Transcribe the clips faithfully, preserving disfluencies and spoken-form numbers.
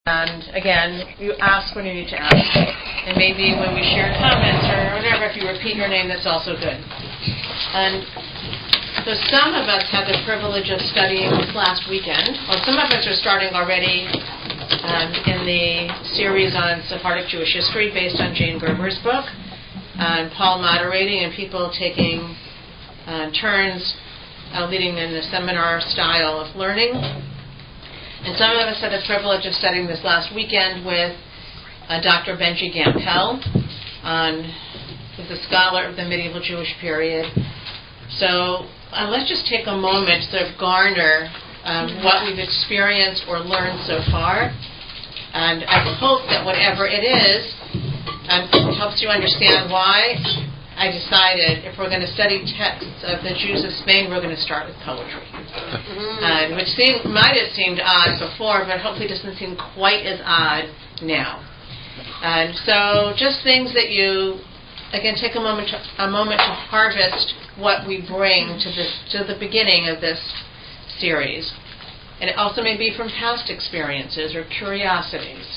And again, you ask when you need to ask. And maybe when we share comments or whatever, if you repeat your name, that's also good. And so some of us had the privilege of studying this last weekend, or some of us are starting already um, in the series on Sephardic Jewish history based on Jane Gerber's book, and Paul moderating and people taking uh, turns uh, leading in the seminar style of learning. And some of us had the privilege of studying this last weekend with uh, Doctor Benji Gampel, on, who's a scholar of the medieval Jewish period. So uh, let's just take a moment to garner um, what we've experienced or learned so far. And I hope that whatever it is um, helps you understand why I decided if we're going to study texts of the Jews of Spain, we're going to start with poetry. Uh, which seemed, might have seemed odd before, but hopefully doesn't seem quite as odd now. And so just things that you, again, take a moment to, a moment to harvest what we bring to this, to the beginning of this series. And it also may be from past experiences or curiosities.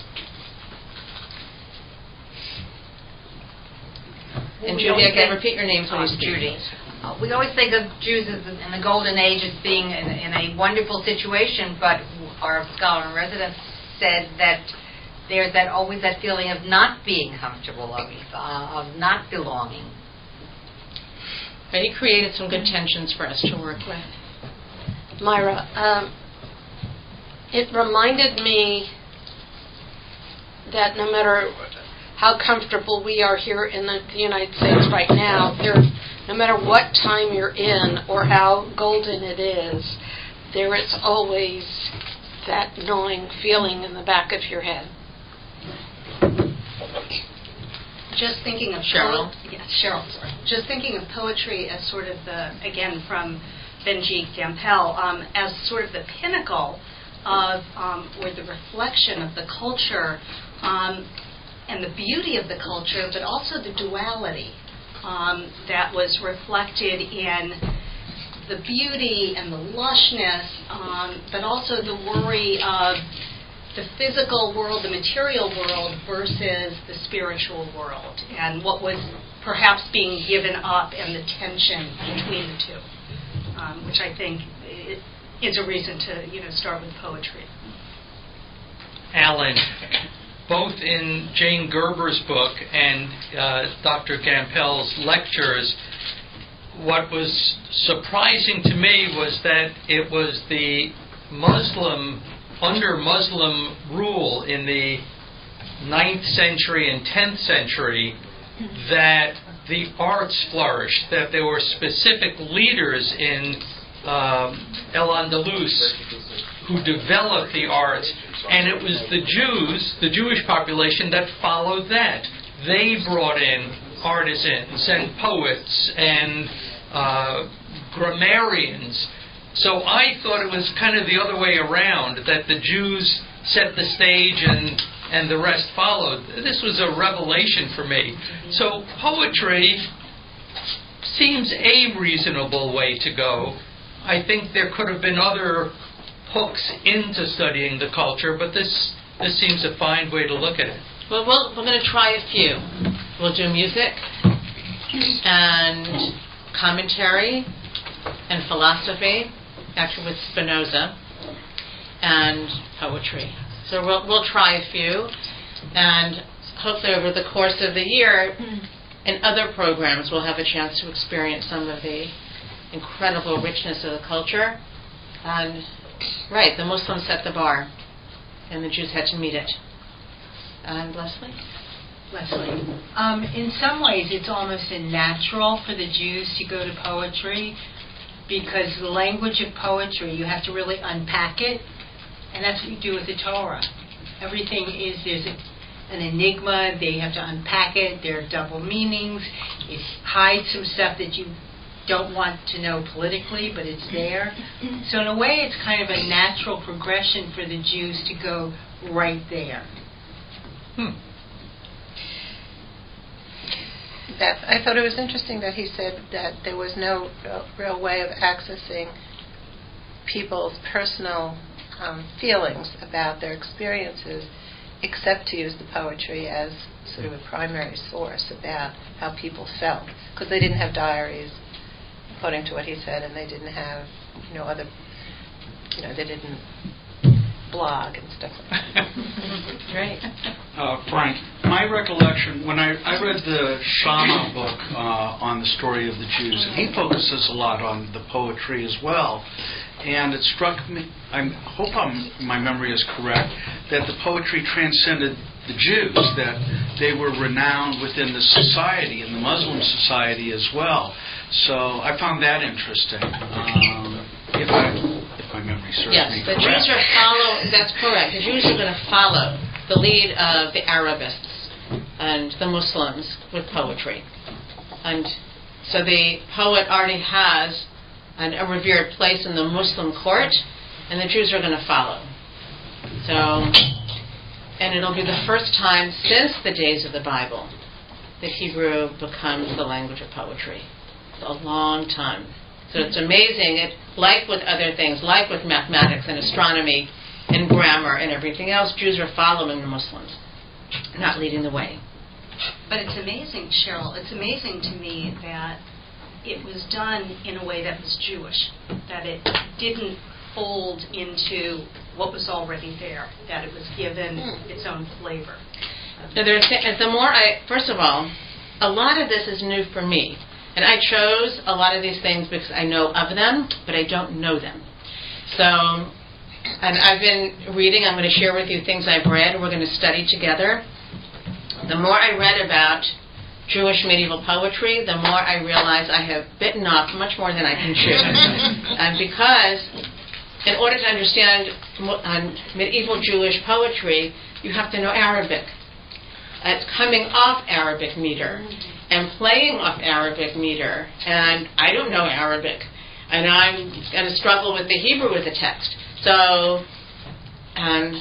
And Judy, again, repeat your names when you speak. Judy. Uh, we always think of Jews as in the Golden Age as being in, in a wonderful situation, but our scholar in residence said that there's that always that feeling of not being comfortable, of, uh, of not belonging. But he created some good tensions for us to work with. Myra, um, it reminded me that no matter how comfortable we are here in the, the United States right now, there, no matter what time you're in or how golden it is, there is always that gnawing feeling in the back of your head. Just thinking of Cheryl. Po- yes, Cheryl. Sorry. Just thinking of poetry as sort of the, again from Benji Gampel, um, as sort of the pinnacle of um, or the reflection of the culture. Um, and the beauty of the culture, but also the duality um, that was reflected in the beauty and the lushness, um, but also the worry of the physical world, the material world, versus the spiritual world, and what was perhaps being given up and the tension between the two, um, which I think is a reason to, you know, start with poetry. Alan, both in Jane Gerber's book and uh, Doctor Gampel's lectures, what was surprising to me was that it was the Muslim, under Muslim rule in the ninth century and tenth century, that the arts flourished, that there were specific leaders in um, El-Andalus who developed the arts, and it was the Jews, the Jewish population, that followed that. They brought in artisans and poets and uh, grammarians. So I thought it was kind of the other way around, that the Jews set the stage and, and the rest followed. This was a revelation for me. So poetry seems a reasonable way to go. I think there could have been other hooks into studying the culture, but this this seems a fine way to look at it. Well, we'll we're going to try a few. We'll do music and commentary and philosophy, actually with Spinoza, and poetry. So we'll we'll try a few, and hopefully over the course of the year, in other programs, we'll have a chance to experience some of the incredible richness of the culture. And right, the Muslims set the bar, and the Jews had to meet it. And Leslie? Leslie. Um, in some ways, it's almost a natural for the Jews to go to poetry, because the language of poetry, you have to really unpack it, and that's what you do with the Torah. Everything is, there's a, an enigma, they have to unpack it, there are double meanings, it hides some stuff that you don't want to know politically, but it's there. So in a way, it's kind of a natural progression for the Jews to go right there. Hmm. Beth, I thought it was interesting that he said that there was no real, real way of accessing people's personal um, feelings about their experiences, except to use the poetry as sort of a primary source about how people felt, because they didn't have diaries, according to what he said, and they didn't have, you know, other, you know, they didn't blog and stuff like that. Right. Uh, Frank, my recollection, when I, I read the Shama book uh, on the story of the Jews, and he focuses a lot on the poetry as well, and it struck me, I hope I'm, my memory is correct, that the poetry transcended the Jews, that they were renowned within the society, in the Muslim society as well. So I found that interesting, um, if, I, if my memory serves yes, me the correct. Jews are follow. That's correct. The Jews are going to follow the lead of the Arabists and the Muslims with poetry, and so the poet already has an, a revered place in the Muslim court, and the Jews are going to follow. So, and it'll be the first time since the days of the Bible that Hebrew becomes the language of poetry. It's a long time. So it's amazing. It, like with other things, like with mathematics and astronomy and grammar and everything else, Jews are following the Muslims, not leading the way. But it's amazing, Cheryl, it's amazing to me that it was done in a way that was Jewish, that it didn't fold into what was already there, that it was given mm. its own flavor. So there's, the more I, first of all, a lot of this is new for me. And I chose a lot of these things because I know of them, but I don't know them. So, and I've been reading, I'm going to share with you things I've read, we're going to study together. The more I read about Jewish medieval poetry, the more I realize I have bitten off much more than I can chew. And because in order to understand medieval Jewish poetry, you have to know Arabic. It's coming off Arabic meter and playing off Arabic meter. And I don't know Arabic. And I'm going to struggle with the Hebrew with the text. So, and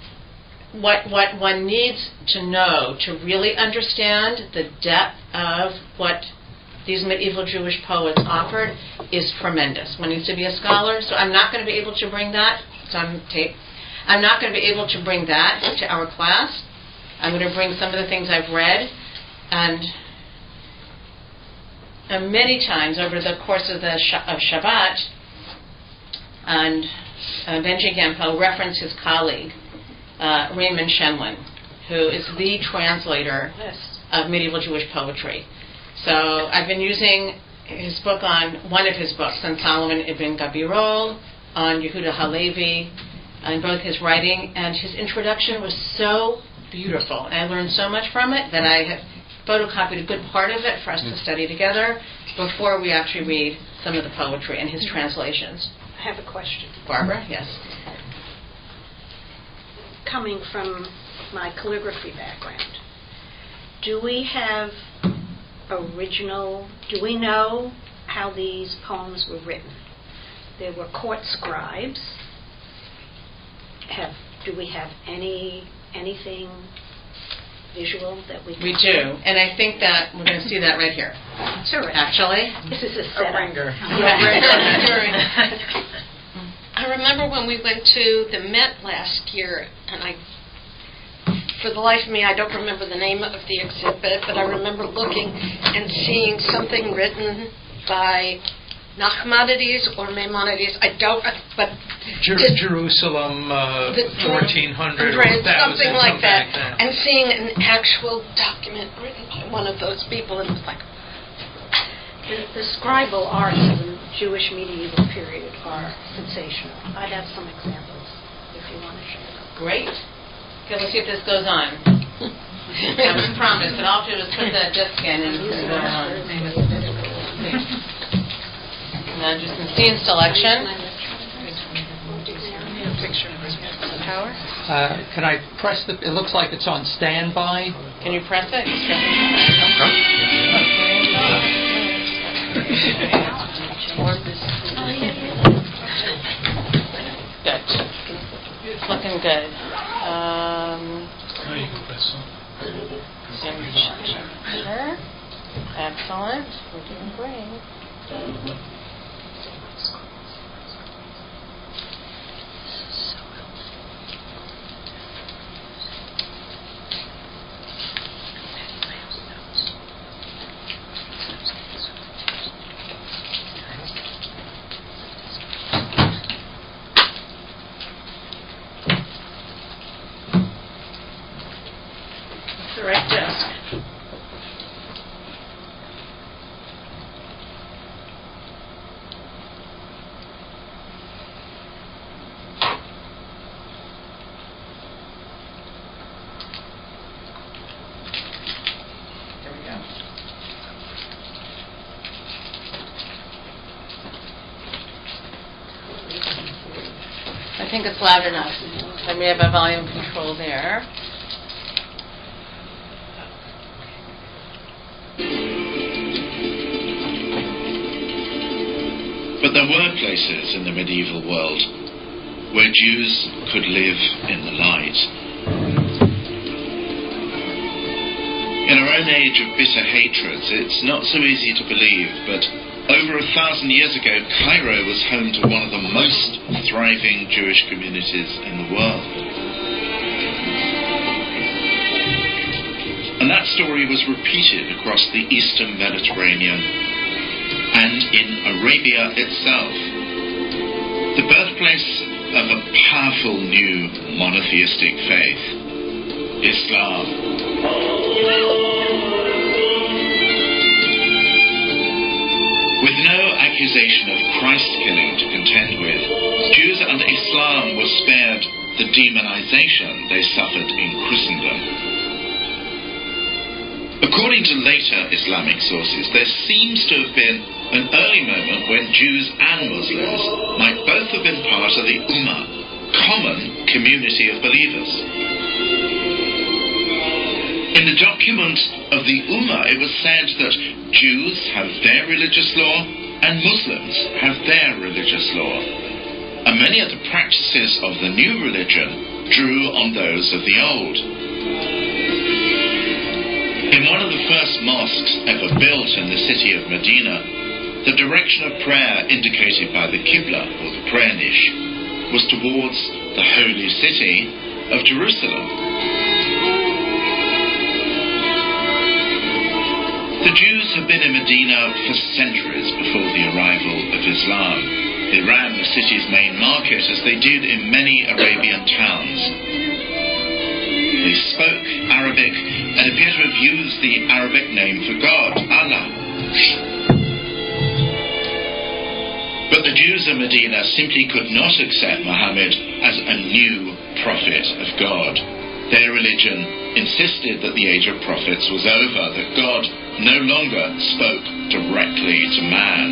what what one needs to know to really understand the depth of what these medieval Jewish poets offered is tremendous. One needs to be a scholar, so I'm not going to be able to bring that. It's on tape. I'm not going to be able to bring that to our class. I'm going to bring some of the things I've read, and, and many times over the course of the of Shabbat, and uh, Benji Gampel referenced his colleague, uh, Raymond Shenlin, who is the translator yes. of medieval Jewish poetry. So I've been using his book on, one of his books, on Solomon ibn Gabirol, on Yehuda Halevi, on both his writing, and his introduction was so beautiful. And I learned so much from it that I have photocopied a good part of it for us to study together before we actually read some of the poetry and his translations. I have a question. Barbara, yes. Coming from my calligraphy background, do we have original, do we know how these poems were written? There were court scribes. Have, do we have any anything visual that we can We do, and I think that we're going to see that right here. Sure. Actually. This is a setup. A ringer. I remember when we went to the Met last year, and I, for the life of me, I don't remember the name of the exhibit, but I remember looking and seeing something written by Nachmanides or Maimonides. I don't, but Jer- did, Jerusalem, uh, the, fourteen hundred or something, something like, something that. like that, and seeing an actual document written by one of those people, and it was like, the, the scribal arts of the Jewish medieval period are sensational. I have some examples if you want to share them. Great. Okay, let's see if this goes on. I was promised that all I have to do is put the disc in and it's going to go on. Now just some scene selection. Power. Uh, can I press the? It looks like it's on standby. Can you press it? Good. It's looking good. Um, sure. Excellent. We're doing great. So the right desk. There we go. I think it's loud enough. And we have a volume control there. But there were places in the medieval world where Jews could live in the light. In our own age of bitter hatreds, it's not so easy to believe, but over a thousand years ago, Cairo was home to one of the most thriving Jewish communities in the world. And that story was repeated across the Eastern Mediterranean and in Arabia itself, the birthplace of a powerful new monotheistic faith, Islam. With no accusation of Christ-killing to contend with, Jews under Islam were spared the demonization they suffered in Christendom. According to later Islamic sources, there seems to have been an early moment when Jews and Muslims might both have been part of the Ummah, common community of believers. In the document of the Ummah, it was said that Jews have their religious law and Muslims have their religious law. And many of the practices of the new religion drew on those of the old. In one of the first mosques ever built in the city of Medina, the direction of prayer indicated by the Qibla, or the prayer niche, was towards the holy city of Jerusalem. The Jews have been in Medina for centuries before the arrival of Islam. They ran the city's main market as they did in many Arabian towns. They spoke Arabic and appear to have used the Arabic name for God, Allah. But the Jews of Medina simply could not accept Muhammad as a new prophet of God. Their religion insisted that the age of prophets was over, that God no longer spoke directly to man.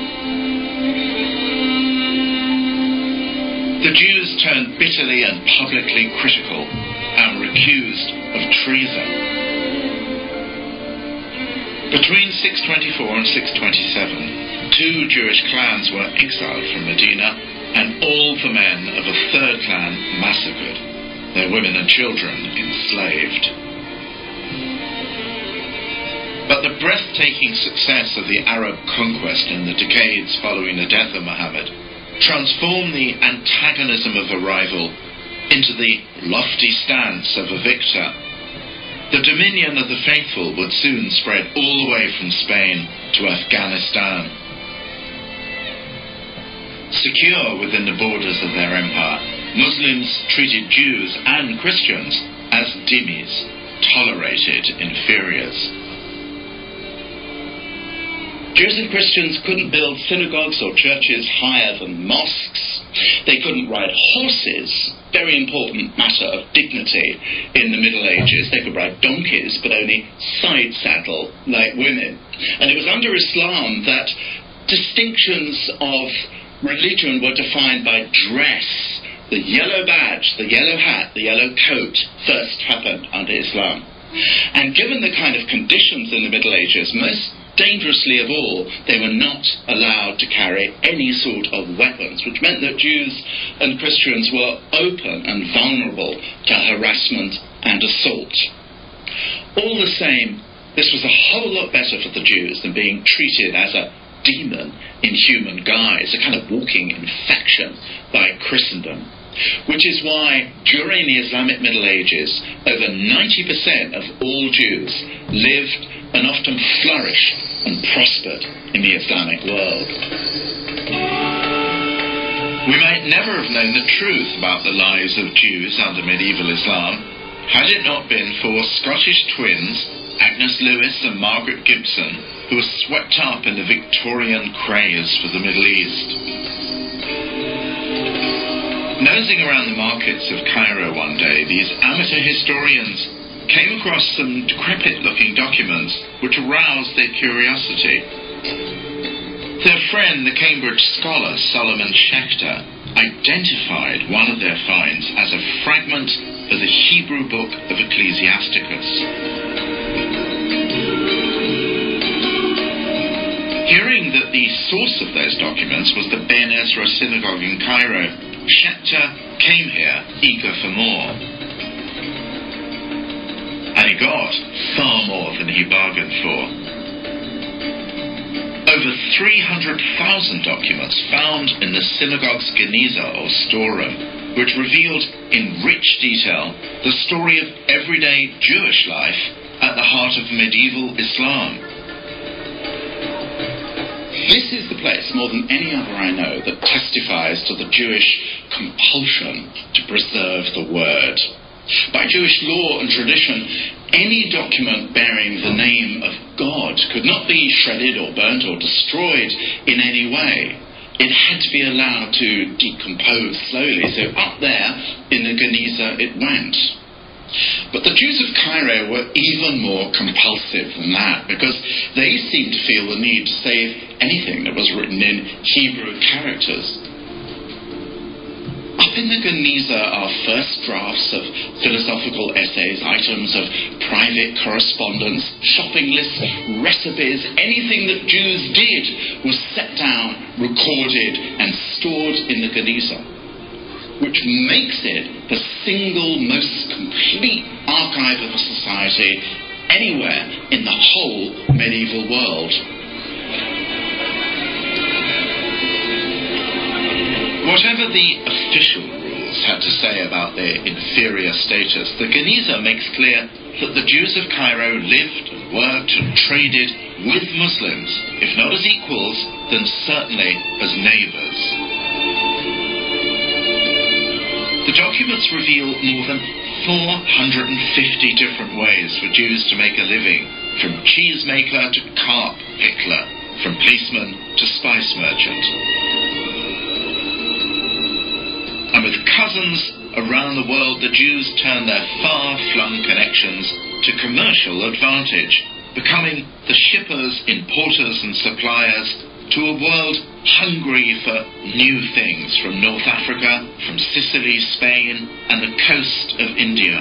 The Jews turned bitterly and publicly critical and were accused of treason. Between six twenty-four and six twenty-seven, two Jewish clans were exiled from Medina and all the men of a third clan massacred, their women and children enslaved. But the breathtaking success of the Arab conquest in the decades following the death of Muhammad transformed the antagonism of a rival into the lofty stance of a victor. The dominion of the faithful would soon spread all the way from Spain to Afghanistan. Secure within the borders of their empire, Muslims treated Jews and Christians as dhimmis, tolerated inferiors. Jews and Christians couldn't build synagogues or churches higher than mosques. They couldn't ride horses, very important matter of dignity in the Middle Ages. They could ride donkeys, but only side saddle like women. And it was under Islam that distinctions of religion were defined by dress. The yellow badge, the yellow hat, the yellow coat first happened under Islam. And given the kind of conditions in the Middle Ages, most dangerously of all, they were not allowed to carry any sort of weapons, which meant that Jews and Christians were open and vulnerable to harassment and assault. All the same, this was a whole lot better for the Jews than being treated as a demon in human guise, a kind of walking infection by Christendom. Which is why, during the Islamic Middle Ages, over ninety percent of all Jews lived and often flourished and prospered in the Islamic world. We might never have known the truth about the lives of Jews under medieval Islam, had it not been for Scottish twins, Agnes Lewis and Margaret Gibson, who were swept up in the Victorian craze for the Middle East. Nosing around the markets of Cairo one day, these amateur historians came across some decrepit-looking documents which aroused their curiosity. Their friend, the Cambridge scholar Solomon Schechter, identified one of their finds as a fragment of the Hebrew book of Ecclesiasticus. Hearing that the source of those documents was the Ben Ezra Synagogue in Cairo, Schechter came here eager for more. And he got far more than he bargained for. Over three hundred thousand documents found in the synagogue's Geniza, or storeroom, which revealed in rich detail the story of everyday Jewish life at the heart of medieval Islam. This is the place, more than any other I know, that testifies to the Jewish compulsion to preserve the Word. By Jewish law and tradition, any document bearing the name of God could not be shredded or burnt or destroyed in any way. It had to be allowed to decompose slowly, so up there in the Geniza it went. But the Jews of Cairo were even more compulsive than that, because they seemed to feel the need to save anything that was written in Hebrew characters. Up in the Geniza are first drafts of philosophical essays, items of private correspondence, shopping lists, recipes. Anything that Jews did was set down, recorded, and stored in the Geniza, which makes it the single most complete archive of a society anywhere in the whole medieval world. Whatever the official rules had to say about their inferior status, the Geniza makes clear that the Jews of Cairo lived and worked and traded with Muslims, if not as equals, then certainly as neighbours. The documents reveal more than four hundred fifty different ways for Jews to make a living, from cheesemaker to carp pickler, from policeman to spice merchant. And with cousins around the world, the Jews turned their far-flung connections to commercial advantage, becoming the shippers, importers and suppliers to a world hungry for new things from North Africa, from Sicily, Spain and the coast of India.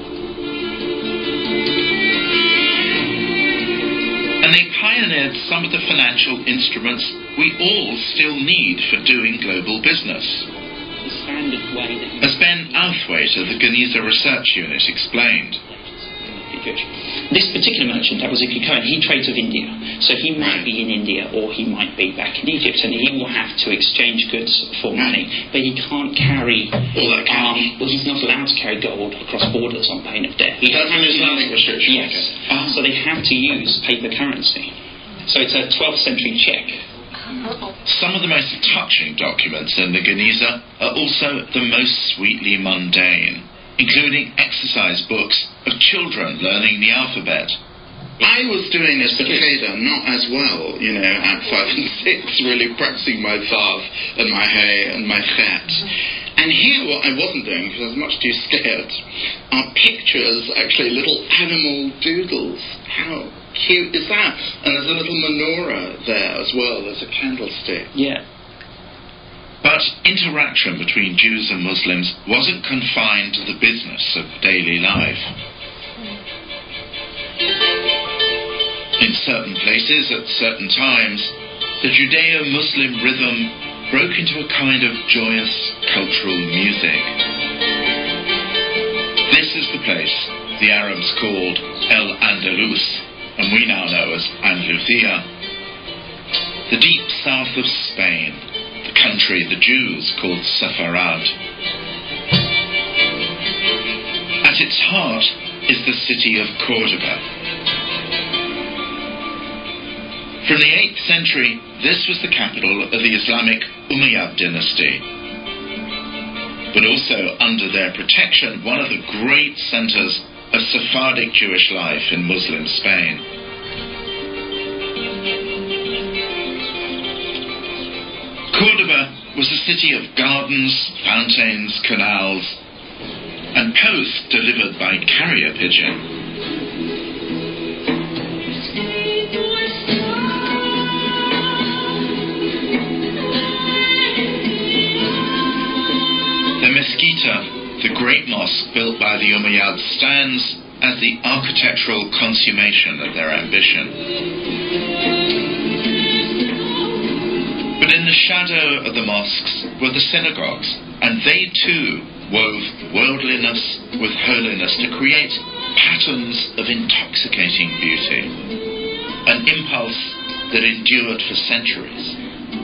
And they pioneered some of the financial instruments we all still need for doing global business. The standard way that you As Ben Outhwaite of the Geniza Research Unit explained. This particular merchant, Abu Zikri Cohen, he trades with India. So he might be in India or he might be back in Egypt, and he will have to exchange goods for money. But he can't carry... All that cash. Um, well, he's not allowed to carry gold across borders on pain of death. He does have Islamic restrictions. Yes. Ah. So they have to use paper currency. So it's a twelfth century check. Some of the most touching documents in the Geniza are also the most sweetly mundane, including exercise books of children learning the alphabet. I was doing this at Cheder, not as well, you know, at five and six, really practicing my vav and my hey and my chet. And here what I wasn't doing, because I was much too scared, are pictures, actually little animal doodles. How cute is that? And there's a little menorah there as well, there's a candlestick. Yeah. But interaction between Jews and Muslims wasn't confined to the business of daily life. In certain places, at certain times, the Judeo-Muslim rhythm broke into a kind of joyous cultural music. This is the place the Arabs called El Andalus, and we now know as Andalusia, the deep south of Spain, the country the Jews called Sepharad. At its heart is the city of Cordoba. From the eighth century, this was the capital of the Islamic Umayyad dynasty. but also under their protection, one of the great centers of Sephardic Jewish life in Muslim Spain. Córdoba was a city of gardens, fountains, canals, and post delivered by carrier pigeon. The Mezquita, the great mosque built by the Umayyads, stands as the architectural consummation of their ambition. But in the shadow of the mosques were the synagogues, and they too wove worldliness with holiness to create patterns of intoxicating beauty, an impulse that endured for centuries.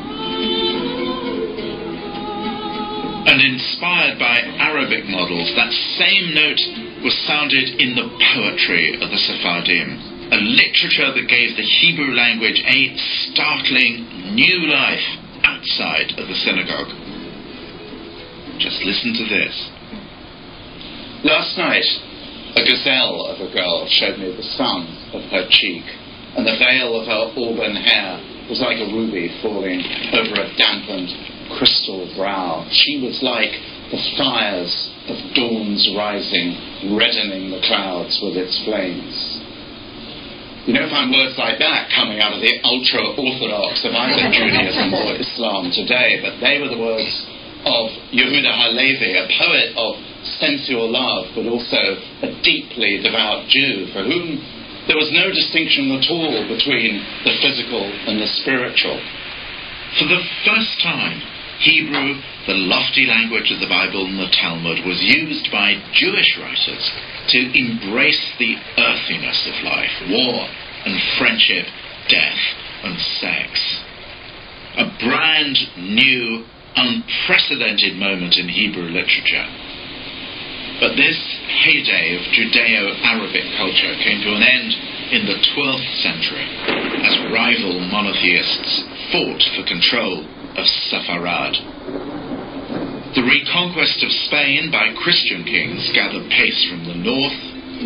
And inspired by Arabic models, that same note was sounded in the poetry of the Sephardim, a literature that gave the Hebrew language a startling new life outside of the synagogue. Just listen to this. Last night, a gazelle of a girl showed me the sun of her cheek, and the veil of her auburn hair was like a ruby falling over a dampened crystal brow. She was like the fires of dawn's rising, reddening the clouds with its flames. You don't find words like that coming out of the ultra-orthodox of either Judaism or Islam today, but they were the words of Yehuda Halevi, a poet of sensual love, but also a deeply devout Jew, for whom there was no distinction at all between the physical and the spiritual. For the first time, Hebrew, the lofty language of the Bible and the Talmud, was used by Jewish writers to embrace the earthiness of life, war and friendship, death and sex. A brand new, unprecedented moment in Hebrew literature. But this heyday of Judeo-Arabic culture came to an end in the twelfth century as rival monotheists fought for control of Sepharad. The reconquest of Spain by Christian kings gathered pace from the north,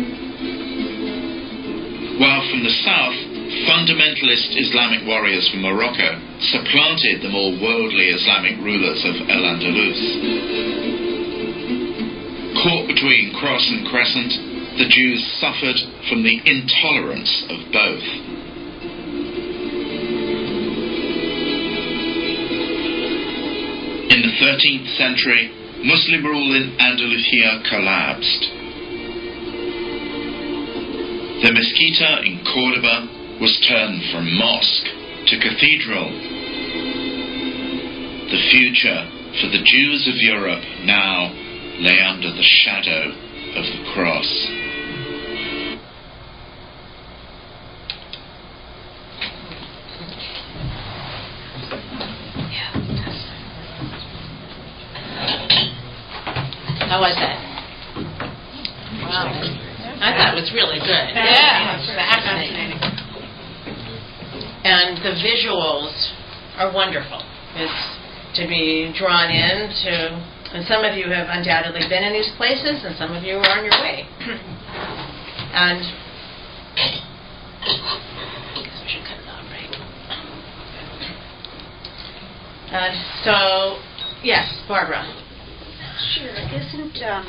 while from the south, fundamentalist Islamic warriors from Morocco supplanted the more worldly Islamic rulers of Al-Andalus. Caught between cross and crescent, the Jews suffered from the intolerance of both. In the thirteenth century, Muslim rule in Andalusia collapsed. The Mezquita in Córdoba was turned from mosque to cathedral. The future for the Jews of Europe now lay under the shadow of the cross. How was that? Wow. I thought it was really good. Yeah. Fascinating. And the visuals are wonderful. It's to be drawn in to, and some of you have undoubtedly been in these places, and some of you are on your way. And I guess we should cut it off, right? Uh, so, yes, Barbara. Sure. Isn't um,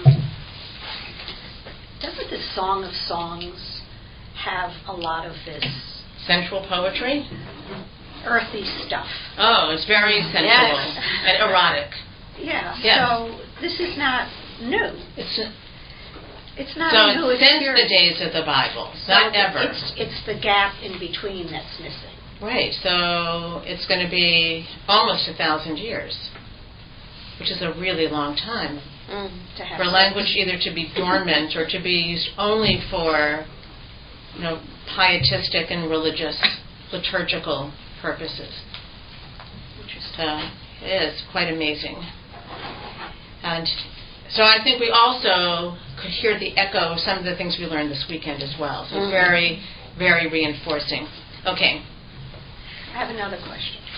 doesn't the Song of Songs have a lot of this sensual poetry? Earthy stuff. Oh, it's very sensual Yes. and erotic. Yeah. Yes. So this is not new. It's It's not so a new it's since experience. the days of the Bible, So not ever. It's it's the gap in between that's missing. Right. So it's going to be almost a thousand years, which is a really long time Mm, to have for sex. language either to be dormant or to be used only for, you know, pietistic and religious, liturgical purposes. So it is quite amazing. And so I think we also could hear the echo of some of the things we learned this weekend as well. So it's very, very reinforcing. Okay. I have another question.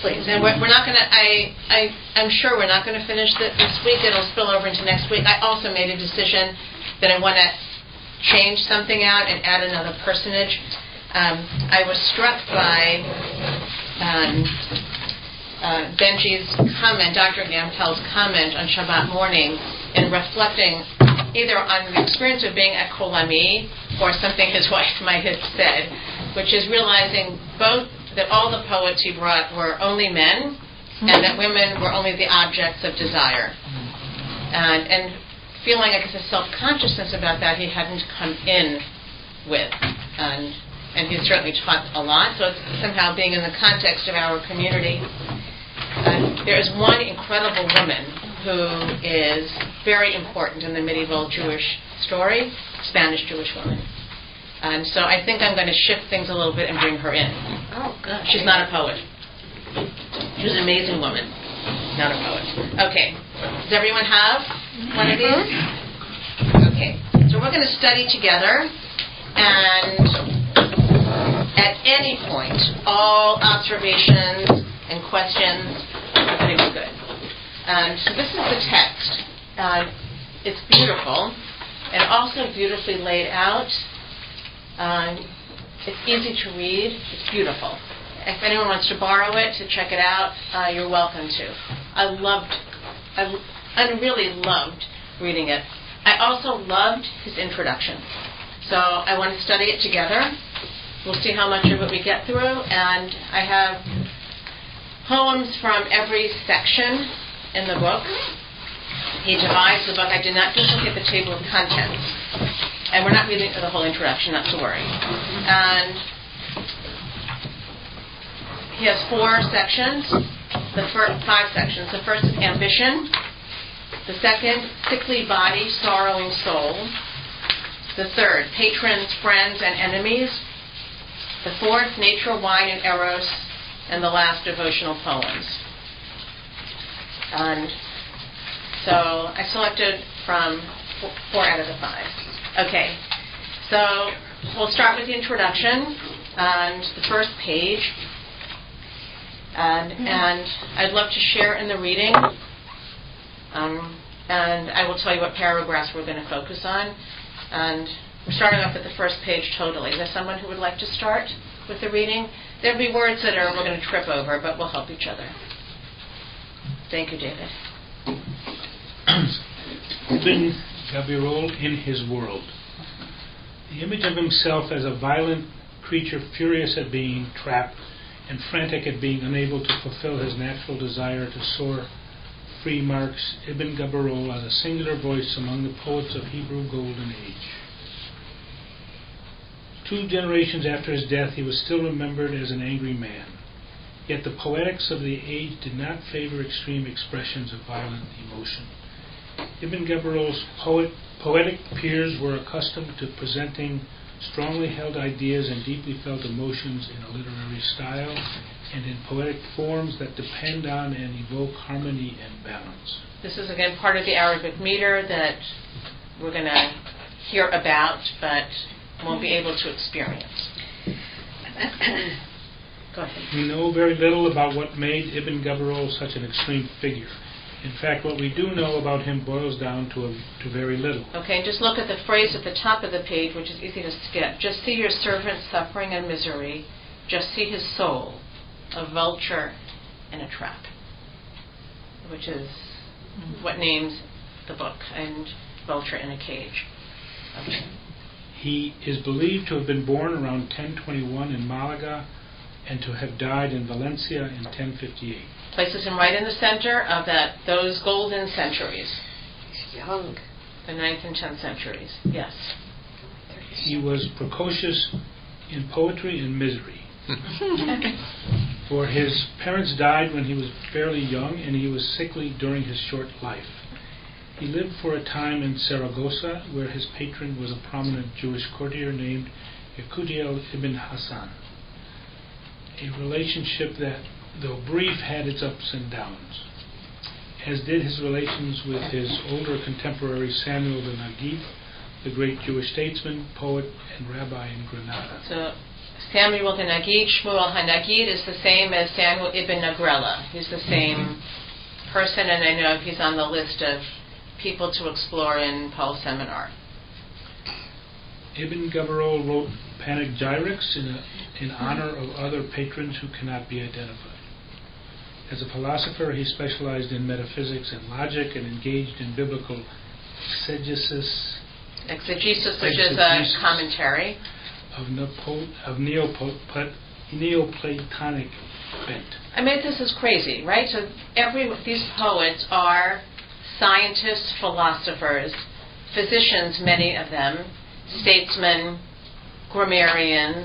Please, and we're, we're not going to, I, I, I'm sure we're not going to finish it this week. It'll spill over into next week. I also made a decision that I want to change something out and add another personage. Um, I was struck by um, uh, Benji's comment, Doctor Gampel's comment on Shabbat morning, in reflecting either on the experience of being at Kol Ami or something his wife might have said, which is realizing both that all the poets he brought were only men, mm-hmm. and that women were only the objects of desire. And, and feeling, I guess, a self-consciousness about that he hadn't come in with. And, and he certainly taught a lot, so it's somehow being in the context of our community. Uh, there is one incredible woman who is very important in the medieval Jewish story, Spanish Jewish woman. And so I think I'm going to shift things a little bit and bring her in. Oh, good. She's not a poet. She's an amazing woman. Not a poet. Okay. Does everyone have one of these? Okay. So we're going to study together, and at any point, all observations and questions are going to be good. And so this is the text. Uh, it's beautiful and also beautifully laid out. Um, it's easy to read. It's beautiful. If anyone wants to borrow it to check it out, uh, you're welcome to. I loved, I, I really loved reading it. I also loved his introduction. So I want to study it together. We'll see how much of it we get through. And I have poems from every section in the book. He divides the book. I did not just look at the table of contents. And we're not reading the whole introduction, not to worry. And he has four sections, the fir- five sections. The first is ambition. The second, sickly body, sorrowing soul. The third, patrons, friends, and enemies. The fourth, nature, wine, and eros. And the last, devotional poems. And so I selected from four out of the five. Okay, so we'll start with the introduction and the first page. And, and I'd love to share in the reading. Um, and I will tell you what paragraphs we're going to focus on. And we're starting off at the first page totally. Is there someone who would like to start with the reading? There'll be words that are we're going to trip over, but we'll help each other. Thank you, David. Ibn Gabirol in his world. The image of himself as a violent creature furious at being trapped and frantic at being unable to fulfill his natural desire to soar free marks Ibn Gabirol as a singular voice among the poets of Hebrew Golden Age. Two generations after his death, he was still remembered as an angry man. Yet the poetics of the age did not favor extreme expressions of violent emotion. Ibn Gabirol's poet, poetic peers were accustomed to presenting strongly held ideas and deeply felt emotions in a literary style and in poetic forms that depend on and evoke harmony and balance. This is, again, part of the Arabic meter that we're going to hear about but won't be able to experience. Go ahead. We know very little about what made Ibn Gabirol such an extreme figure. In fact, what we do know about him boils down to, a, to very little. Okay, just look at the phrase at the top of the page, which is easy to skip. Just see your servant suffering and misery. Just see his soul, a vulture in a trap, which is mm-hmm. what names the book, and vulture in a cage. Okay. He is believed to have been born around ten twenty-one in Malaga and to have died in Valencia in ten fifty-eight. Places him right in the center of that those golden centuries. He's young. The ninth and tenth centuries, yes. He was precocious in poetry and misery. For his parents died when he was fairly young, and he was sickly during his short life. He lived for a time in Saragossa, where his patron was a prominent Jewish courtier named Yekutiel ibn Hassan. A relationship that, though brief, had its ups and downs, as did his relations with his older contemporary Samuel the Nagib, the great Jewish statesman, poet, and rabbi in Granada. So Samuel Hanagid, Shmuel Hanagid, is the same as Samuel Ibn Nagrella. He's the same person, and I know he's on the list of people to explore in Paul's seminar. Ibn Gabirol wrote Panegyrics in, a, in honor of other patrons who cannot be identified. As a philosopher, he specialized in metaphysics and logic and engaged in biblical exegesis. Exegesis, which exegesis is a commentary. Of, Nepo, of Neopo, Neoplatonic bent. I mean, this is crazy, right? So every these poets are scientists, philosophers, physicians, many of them, statesmen, grammarians,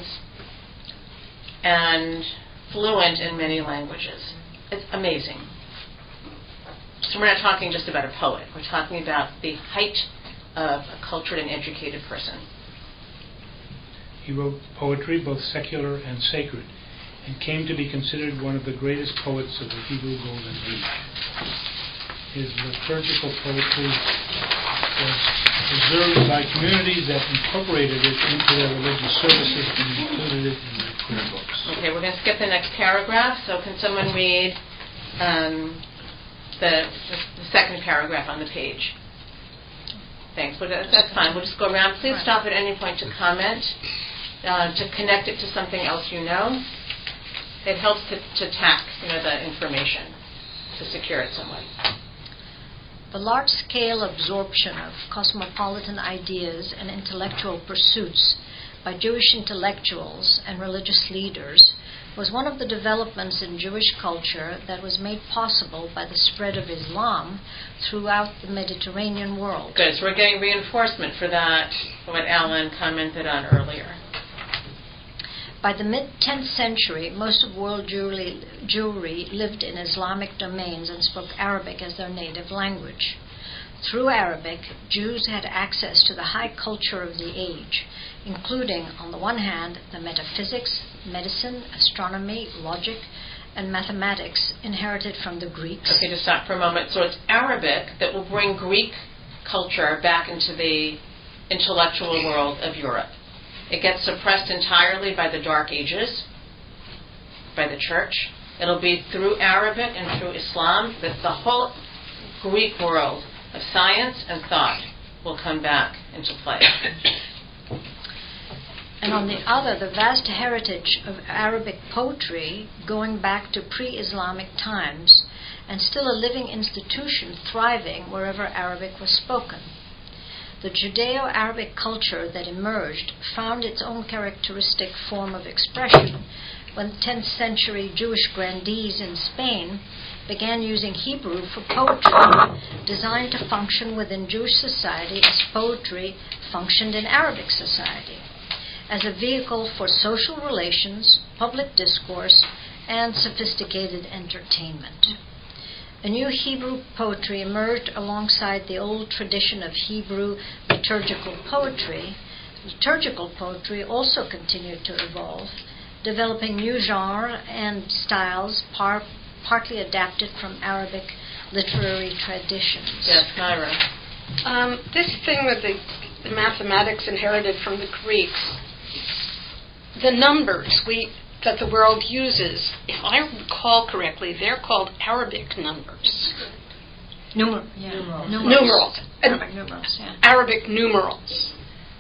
and fluent in many languages. It's amazing. So we're not talking just about a poet. We're talking about the height of a cultured and educated person. He wrote poetry, both secular and sacred, and came to be considered one of the greatest poets of the Hebrew Golden Age. His liturgical poetry was preserved by communities that incorporated it into their religious services and included it in their prayer books. Okay, we're going to skip the next paragraph. So can someone read um, the, the second paragraph on the page? Thanks. Well, that's fine. We'll just go around. Please stop at any point to comment, uh, to connect it to something else you know. It helps to, to tack, you know, the information, to secure it somewhat. The large-scale absorption of cosmopolitan ideas and intellectual pursuits by Jewish intellectuals and religious leaders was one of the developments in Jewish culture that was made possible by the spread of Islam throughout the Mediterranean world. Good. So we're getting reinforcement for that, what Alan commented on earlier. By the mid-tenth century, most of world Jewry, Jewry lived in Islamic domains and spoke Arabic as their native language. Through Arabic, Jews had access to the high culture of the age, including, on the one hand, the metaphysics, medicine, astronomy, logic, and mathematics inherited from the Greeks. Okay, just stop for a moment. So it's Arabic that will bring Greek culture back into the intellectual world of Europe. It gets suppressed entirely by the Dark Ages, by the church. It'll be through Arabic and through Islam that the whole Greek world of science and thought will come back into play. And on the other, the vast heritage of Arabic poetry going back to pre-Islamic times and still a living institution thriving wherever Arabic was spoken. The Judeo-Arabic culture that emerged found its own characteristic form of expression when tenth century Jewish grandees in Spain began using Hebrew for poetry, designed to function within Jewish society as poetry functioned in Arabic society, as a vehicle for social relations, public discourse, and sophisticated entertainment. A new Hebrew poetry emerged alongside the old tradition of Hebrew liturgical poetry. Liturgical poetry also continued to evolve, developing new genres and styles par- partly adapted from Arabic literary traditions. Yes, Myra. Um, this thing with the, the mathematics inherited from the Greeks, the numbers we that the world uses, if I recall correctly, they're called Arabic numbers. Numer- yeah. Numerals. Numerals. Numerals. Arabic numerals, yeah. Arabic numerals.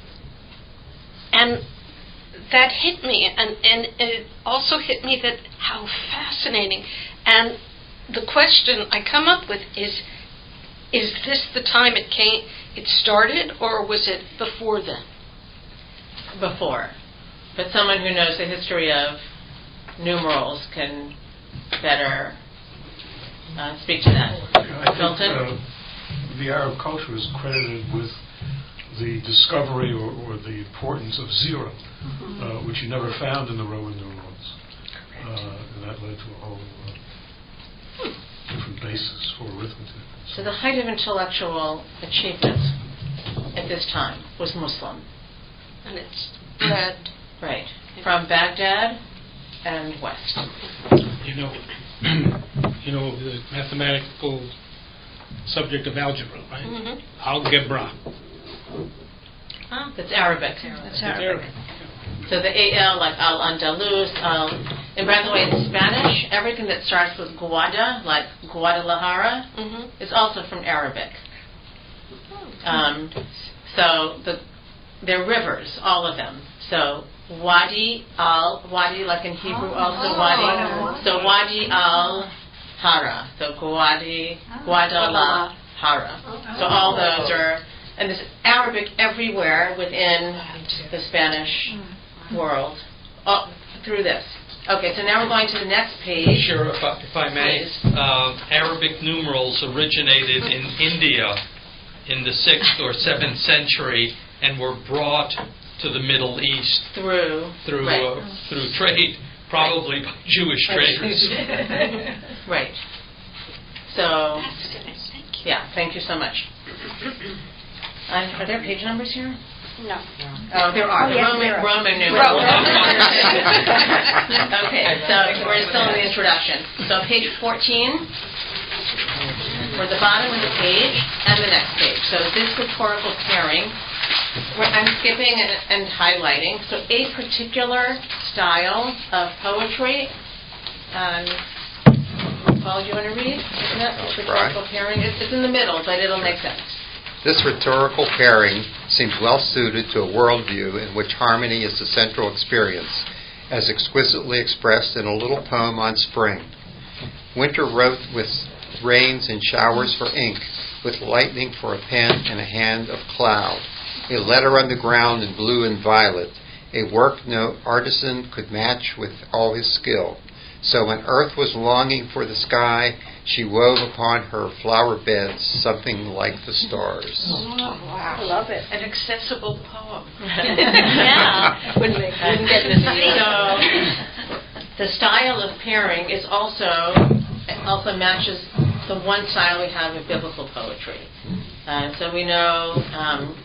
And that hit me, and, and it also hit me that how fascinating. And the question I come up with is, is this the time it came, it started, or was it before then? Before. But someone who knows the history of numerals can better uh, speak to that. I think, Milton? uh, the Arab culture is credited with the discovery or, or the importance of zero, mm-hmm. uh, which you never found in the Roman numerals. Uh, and that led to a whole uh, different basis for arithmetic. So the height of intellectual achievement at this time was Muslim. And it's spread. Right. From Baghdad and west. You know, you know the mathematical subject of algebra, right? Mm-hmm. Algebra. Huh? That's Arabic. That's Arabic. So the A L, like Al-Andalus, Al, and by the way, in Spanish, everything that starts with Guada, like Guadalajara, mm-hmm. is also from Arabic. Um, so the they're rivers, all of them. So Wadi al Wadi, like in Hebrew, also Wadi. So Wadi al Hara. So Guadi Guadalajara. So all those are, and there's Arabic everywhere within the Spanish world, oh, through this. Okay, so now we're going to the next page. Sure, if I, if I may. Uh, Arabic numerals originated in India in the sixth or seventh century and were brought to the Middle East through through right. uh, through trade, probably by Jewish traders. Right. So, yeah, thank you so much. Uh, are there page numbers here? No. Oh, there are. Oh, the yes, Roman, there are. Roman numerals. Okay, so we're still in the introduction. So page fourteen, or the bottom of the page, and the next page. So this rhetorical pairing, where I'm skipping and, and highlighting. So a particular style of poetry. Um, Paul, do you want to read? Isn't that this rhetorical pairing? It's, it's in the middle, but it'll make sense. This rhetorical pairing seems well suited to a worldview in which harmony is the central experience, as exquisitely expressed in a little poem on spring. Winter wrote with rains and showers for ink, with lightning for a pen and a hand of cloud, a letter on the ground in blue and violet, a work no artisan could match with all his skill. So when earth was longing for the sky, she wove upon her flower beds something like the stars. Oh, wow. I love it. An accessible poem. Yeah. Wouldn't make wouldn't get this. So the style of pairing is also also matches the one style we have in biblical poetry. Uh, so we know um,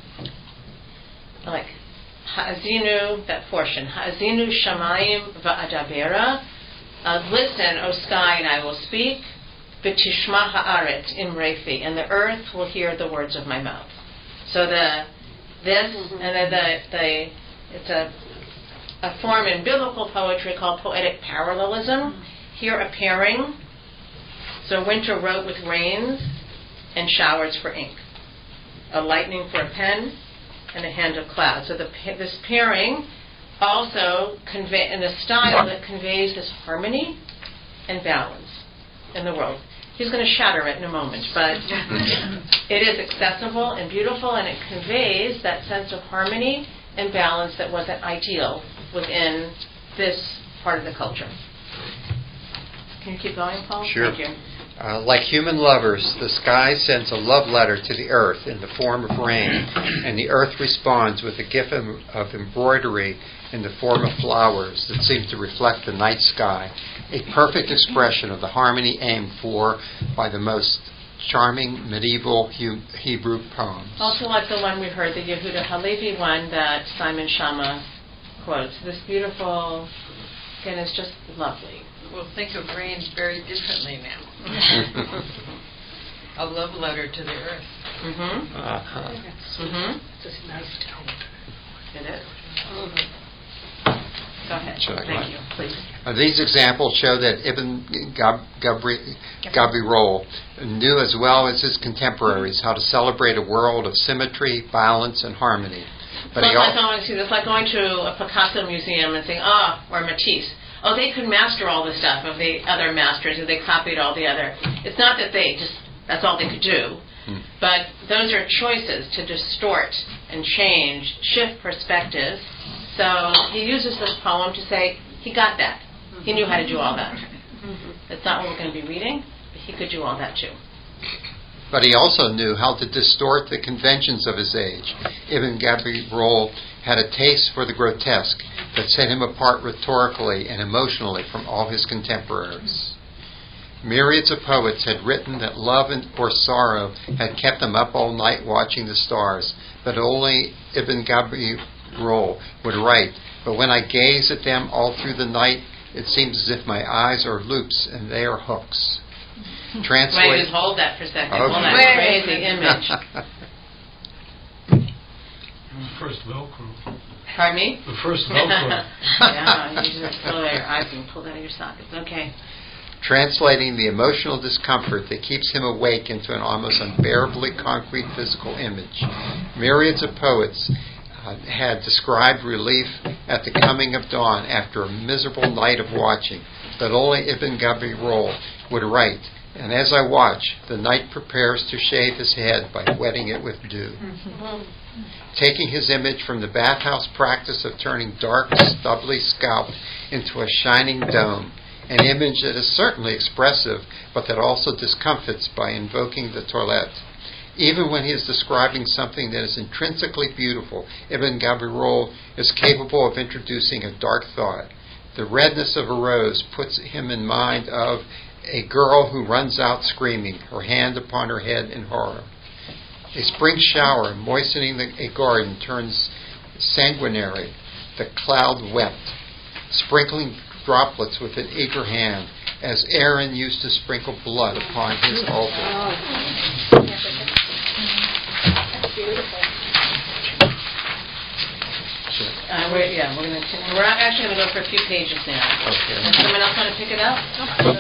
like Ha'azinu, that portion. Ha'azinu shamayim va'adabera. Uh, listen, O sky, and I will speak. V'tishma ha'aret imrefi, and the earth will hear the words of my mouth. So the this mm-hmm. and then the the it's a a form in biblical poetry called poetic parallelism. Here a pairing. So winter wrote with rains and showers for ink, a lightning for a pen, and a hand of cloud. So the this pairing also convey in a style that conveys this harmony and balance in the world. He's going to shatter it in a moment, but it is accessible and beautiful, and it conveys that sense of harmony and balance that wasn't ideal within this part of the culture. Can you keep going, Paul? Sure. Thank you. Uh, like human lovers, the sky sends a love letter to the earth in the form of rain, and the earth responds with a gift of, of embroidery in the form of flowers that seem to reflect the night sky, a perfect expression of the harmony aimed for by the most charming medieval Hebrew poems. Also like the one we heard, the Yehuda Halevi one that Simon Schama quotes. This beautiful, again, it's just lovely. We'll think of rain very differently now. A love letter to the earth. Mm-hmm. Uh-huh. Mm-hmm. It's a nice tone. It is. Go ahead. Should I Thank go you. Please. Uh, these examples show that Ibn Gab- Gabri- Gabirol knew as well as his contemporaries how to celebrate a world of symmetry, balance, and harmony. But so he it's, like al- going to, it's like going to a Picasso museum and saying, ah, oh, or Matisse. Oh, they could master all the stuff of the other masters, or they copied all the other. It's not that they just, that's all they could do. Hmm. But those are choices to distort and change, shift perspectives. So he uses this poem to say, he got that. He knew how to do all that. That's not what we're going to be reading, but he could do all that too. But he also knew how to distort the conventions of his age. Ibn Gabirol had a taste for the grotesque that set him apart rhetorically and emotionally from all his contemporaries. Myriads of poets had written that love and, or sorrow had kept them up all night watching the stars, but only Ibn Gabirol would write, but when I gaze at them all through the night, it seems as if my eyes are loops and they are hooks. Translate. Wait, just hold that for a second. Okay. Hold that crazy image. First Velcro. Pardon me? The first Velcro. Yeah, you just pull out your eyes and pull that out of your sockets. Okay. Translating the emotional discomfort that keeps him awake into an almost unbearably concrete physical image. Myriads of poets uh, had described relief at the coming of dawn after a miserable night of watching, but only Ibn Gabirol would write, "And as I watch, the knight prepares to shave his head by wetting it with dew." Mm-hmm. Taking his image from the bathhouse practice of turning dark, stubbly scalp into a shining dome, an image that is certainly expressive, but that also discomfits by invoking the toilette. Even when he is describing something that is intrinsically beautiful, Ibn Gabirol is capable of introducing a dark thought. The redness of a rose puts him in mind of a girl who runs out screaming, her hand upon her head in horror. A spring shower moistening the, a garden turns sanguinary, the cloud wept, sprinkling droplets with an eager hand, as Aaron used to sprinkle blood upon his altar. Oh. That's beautiful. Uh, we're, yeah, we're going to. We're actually going to go for a few pages now. Okay. And someone else want to pick it up? Oh,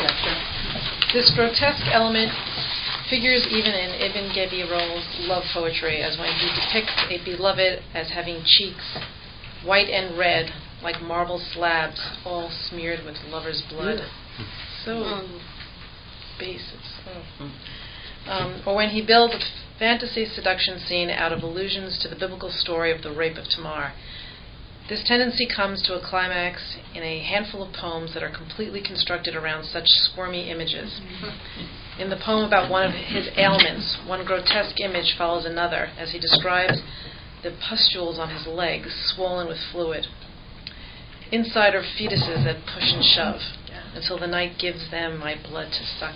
this grotesque element figures even in Ibn Gabirol's love poetry, as when he depicts a beloved as having cheeks white and red like marble slabs, all smeared with lover's blood. Yeah. So mm. base. Oh. Um, or when he builds a fantasy seduction scene out of allusions to the biblical story of the rape of Tamar. This tendency comes to a climax in a handful of poems that are completely constructed around such squirmy images. In the poem about one of his ailments, one grotesque image follows another as he describes the pustules on his legs, swollen with fluid. Inside are fetuses that push and shove until the night gives them my blood to suck.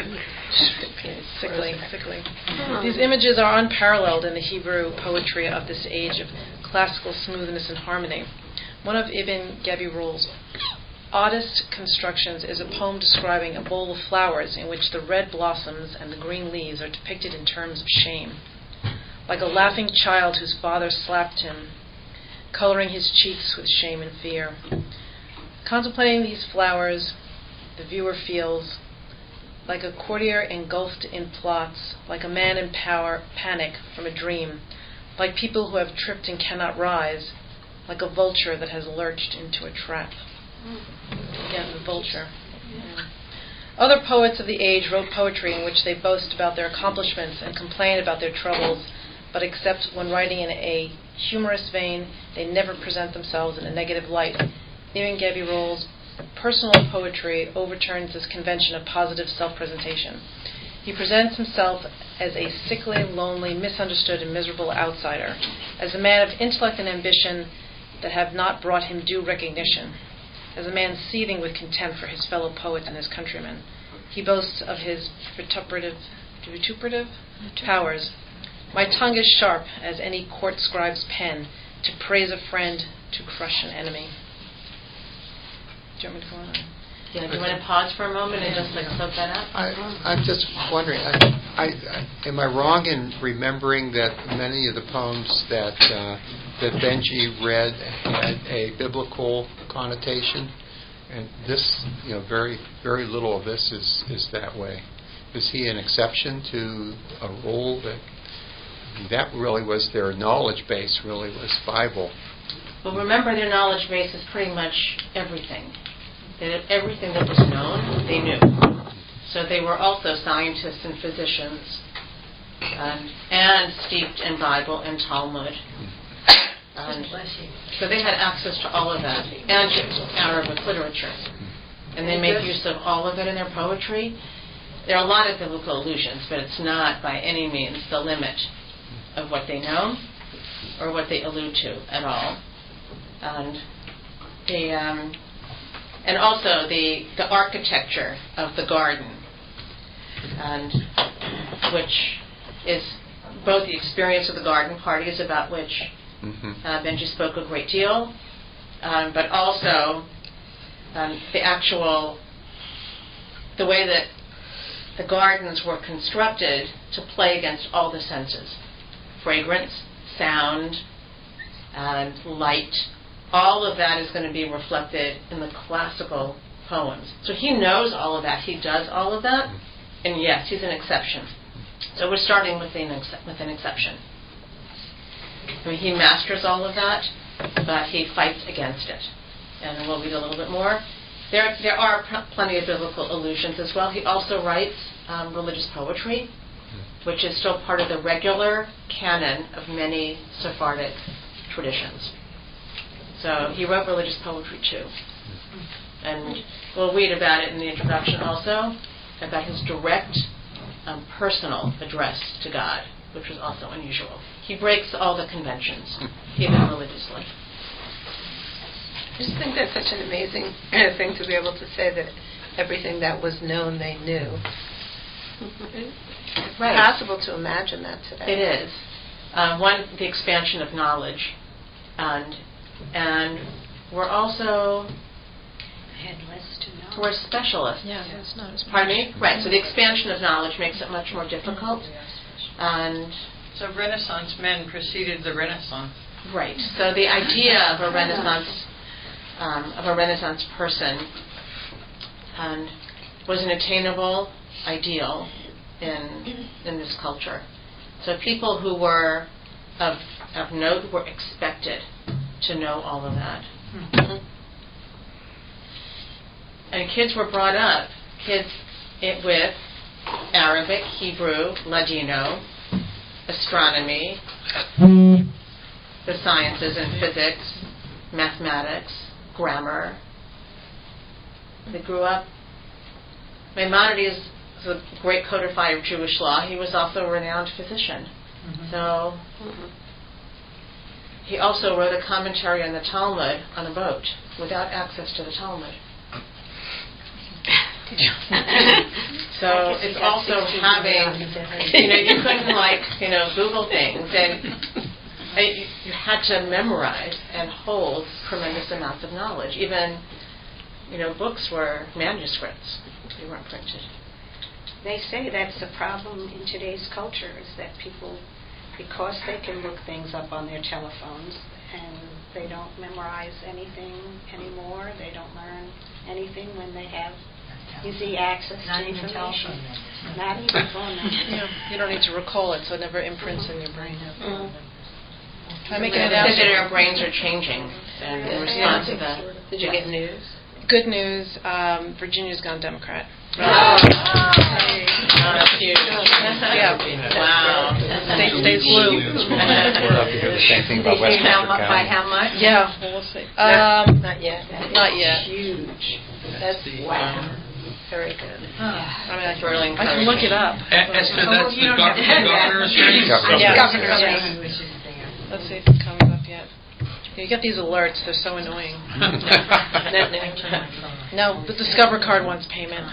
sickly, sickly. These images are unparalleled in the Hebrew poetry of this age of classical smoothness and harmony. One of Ibn Gabirol's oddest constructions is a poem describing a bowl of flowers in which the red blossoms and the green leaves are depicted in terms of shame. Like a laughing child whose father slapped him, coloring his cheeks with shame and fear. Contemplating these flowers, the viewer feels like a courtier engulfed in plots, like a man in power, panic from a dream, like people who have tripped and cannot rise, like a vulture that has lurched into a trap. Again, the vulture. Yeah. Other poets of the age wrote poetry in which they boast about their accomplishments and complain about their troubles, but except when writing in a humorous vein, they never present themselves in a negative light. Ibn Gabirol's personal poetry overturns this convention of positive self-presentation. He presents himself as a sickly, lonely, misunderstood, and miserable outsider, as a man of intellect and ambition that have not brought him due recognition, as a man seething with contempt for his fellow poets and his countrymen. He boasts of his vituperative, vituperative powers. My tongue is sharp as any court scribe's pen, to praise a friend, to crush an enemy. Do you want me to go on? Yeah, do you want to pause for a moment and just like soak that up? I, I'm just wondering, I, I, I, am I wrong in remembering that many of the poems that uh, that Benji read had a biblical connotation? And this, you know, very very little of this is, is that way. Is he an exception to a rule that that really was their knowledge base? Really was Bible. Well, remember, their knowledge base is pretty much everything. That everything that was known, they knew. So they were also scientists and physicians, um, and steeped in Bible and Talmud. And so they had access to all of that, and Arabic literature. And they make use of all of it in their poetry. There are a lot of biblical allusions, but it's not by any means the limit of what they know or what they allude to at all. And the... Um, And also the, the architecture of the garden, and which is both the experience of the garden parties, about which mm-hmm. uh, Benji spoke a great deal, um, but also um, the actual, the way that the gardens were constructed to play against all the senses: fragrance, sound, and light. All of that is going to be reflected in the classical poems. So he knows all of that. He does all of that. And yes, he's an exception. So we're starting with an, ex- with an exception. I mean, he masters all of that, but he fights against it. And we'll read a little bit more. There, there are pr- plenty of biblical allusions as well. He also writes um, religious poetry, which is still part of the regular canon of many Sephardic traditions. So he wrote religious poetry too. And we'll read about it in the introduction also, about his direct um, personal address to God, which was also unusual. He breaks all the conventions, even religiously. I just think that's such an amazing thing to be able to say that everything that was known they knew. It's Right. possible to imagine that today. It is. Uh, one, the expansion of knowledge. And, and we're also... Had less to know. We're specialists. Yeah, that's not as much. Pardon me? Right, so the expansion of knowledge makes it much more difficult. And So Renaissance men preceded the Renaissance. right, so the idea of a Renaissance um, of a Renaissance person and was an attainable ideal in in this culture. So people who were of of note were expected to know all of that. Mm-hmm. And kids were brought up, kids it, with Arabic, Hebrew, Ladino, astronomy, the sciences and physics, mathematics, grammar. They grew up. Maimonides was a great codifier of Jewish law. He was also a renowned physician. Mm-hmm. So mm-hmm. he also wrote a commentary on the Talmud on a boat without access to the Talmud. So it's also having, you know, you couldn't like, you know, Google things, and it, you had to memorize and hold tremendous amounts of knowledge. Even, you know, books were manuscripts; they weren't printed. They say that's the problem in today's culture, is that people, because they can look things up on their telephones, and they don't memorize anything anymore, they don't learn anything when they have easy access Not to even information. telephone. Not even phone numbers. Yeah, you don't need to recall it, so it never imprints in your brain. Mm-hmm. Can I make an They said announcement? that our brains are changing in in response to the. Did you yes. get news? Good news, um, Virginia's gone Democrat. Oh, that's huge. Yeah. Wow. State stays blue. We're up to hear the same thing about They say how Westchester mu- by County. how much? Yeah, well, we'll see. Um, Not yet. not yet. Huge. That's wow. Very good. I mean, I can, Really I can look it up. E- Esther, Oh, that's you the don't have to gov- do that. governor's race? Governor's Yeah. Governor's Yeah. race was just there. Let's see if it comes up yet. You get these alerts; they're so annoying. Net new. No, the Discover card wants payment.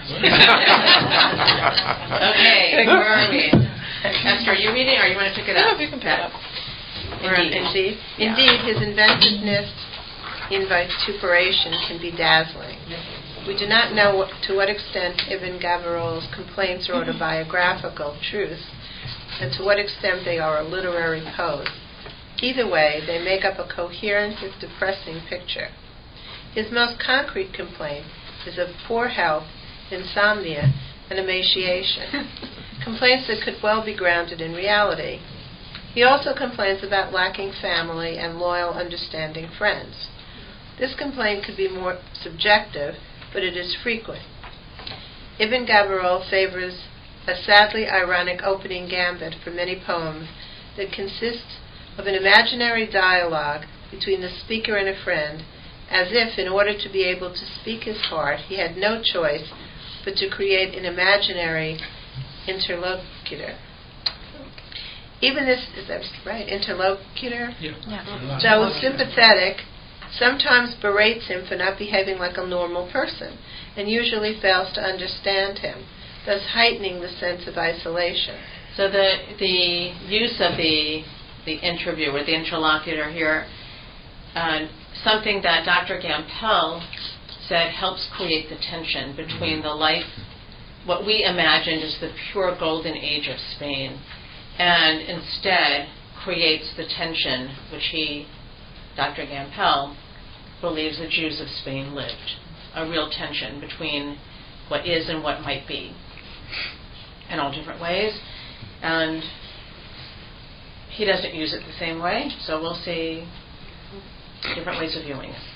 Okay, where are we? Esther, are you reading, or you want to pick it up? No, you can pick it up. We're on Indeed. Indeed, his inventiveness in vituperation can be dazzling. We do not know what, to what extent Ibn Gabirol's complaints are autobiographical truths, and to what extent they are a literary pose. Either way, they make up a coherent if depressing picture. His most concrete complaint is of poor health, insomnia, and emaciation, complaints that could well be grounded in reality. He also complains about lacking family and loyal, understanding friends. This complaint could be more subjective, but it is frequent. Ibn Gabirol favors a sadly ironic opening gambit for many poems that consists of an imaginary dialogue between the speaker and a friend, as if, in order to be able to speak his heart, he had no choice but to create an imaginary interlocutor. Even this, is that right, interlocutor? Yeah. Yeah. Though sympathetic, sometimes berates him for not behaving like a normal person, and usually fails to understand him, thus heightening the sense of isolation. So the the use of the the interviewer, the interlocutor here, uh, something that Doctor Gampel said helps create the tension between the life, what we imagined as the pure golden age of Spain, and instead creates the tension which he Doctor Gampel believes the Jews of Spain lived. A real tension between what is and what might be in all different ways. And he doesn't use it the same way, so we'll see different ways of viewing it.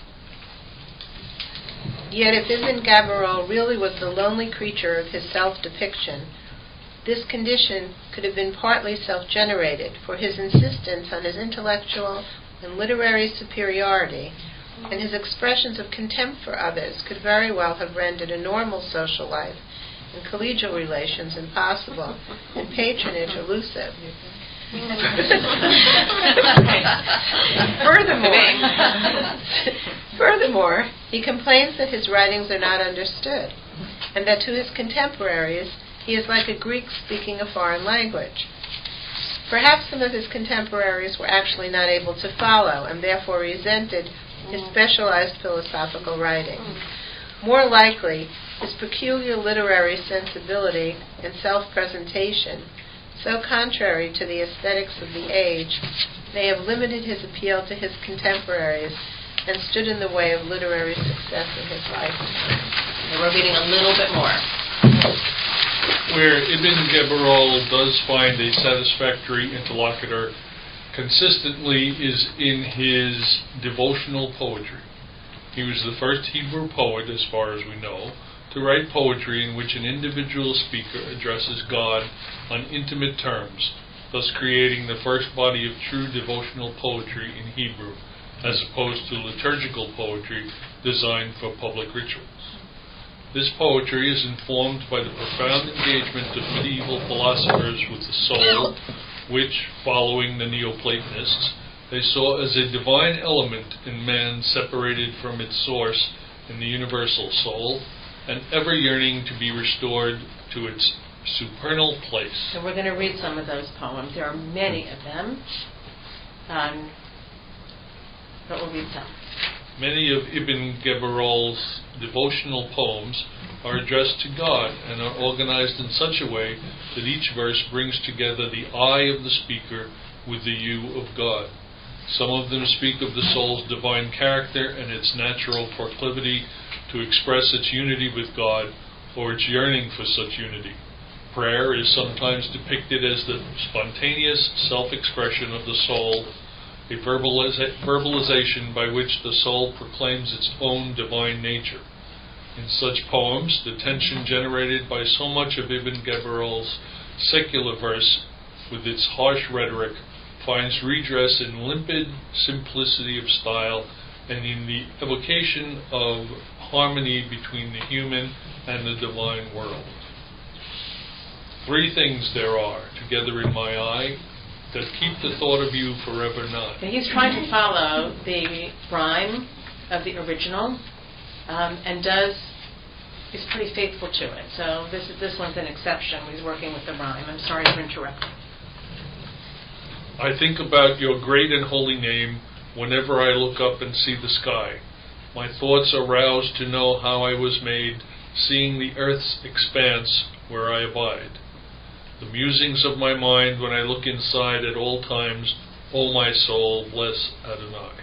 Yet if Ibn Gabirol really was the lonely creature of his self-depiction, this condition could have been partly self-generated, for his insistence on his intellectual and literary superiority and his expressions of contempt for others could very well have rendered a normal social life and collegial relations impossible and patronage elusive. Furthermore, furthermore, he complains that his writings are not understood, and that to his contemporaries he is like a Greek speaking a foreign language. Perhaps some of his contemporaries were actually not able to follow, and therefore resented his specialized philosophical writing. More likely, his peculiar literary sensibility and self-presentation, so contrary to the aesthetics of the age, may have limited his appeal to his contemporaries and stood in the way of literary success in his lifetime. And we're reading a little bit more. Where Ibn Gabirol does find a satisfactory interlocutor consistently is in his devotional poetry. He was the first Hebrew poet, as far as we know, to write poetry in which an individual speaker addresses God on intimate terms, thus creating the first body of true devotional poetry in Hebrew, as opposed to liturgical poetry designed for public rituals. This poetry is informed by the profound engagement of medieval philosophers with the soul, which, following the Neoplatonists, they saw as a divine element in man separated from its source in the universal soul, and ever yearning to be restored to its supernal place. So we're going to read some of those poems. There are many of them, um, but we'll read some. Many of Ibn Gabirol's devotional poems are addressed to God and are organized in such a way that each verse brings together the I of the speaker with the you of God. Some of them speak of the soul's divine character and its natural proclivity to express its unity with God or its yearning for such unity. Prayer is sometimes depicted as the spontaneous self-expression of the soul, a verbaliza- verbalization by which the soul proclaims its own divine nature. In such poems, the tension generated by so much of Ibn Gabirol's secular verse, with its harsh rhetoric, finds redress in limpid simplicity of style and in the evocation of harmony between the human and the divine world. Three things there are, together in my eye, that keep the thought of you forever nigh. And he's trying to follow the rhyme of the original, um, and does is pretty faithful to it. So this is this one's an exception. He's working with the rhyme. I'm sorry for interrupting. I think about your great and holy name whenever I look up and see the sky. My thoughts are roused to know how I was made, seeing the earth's expanse where I abide. The musings of my mind when I look inside at all times, O my soul, bless Adonai.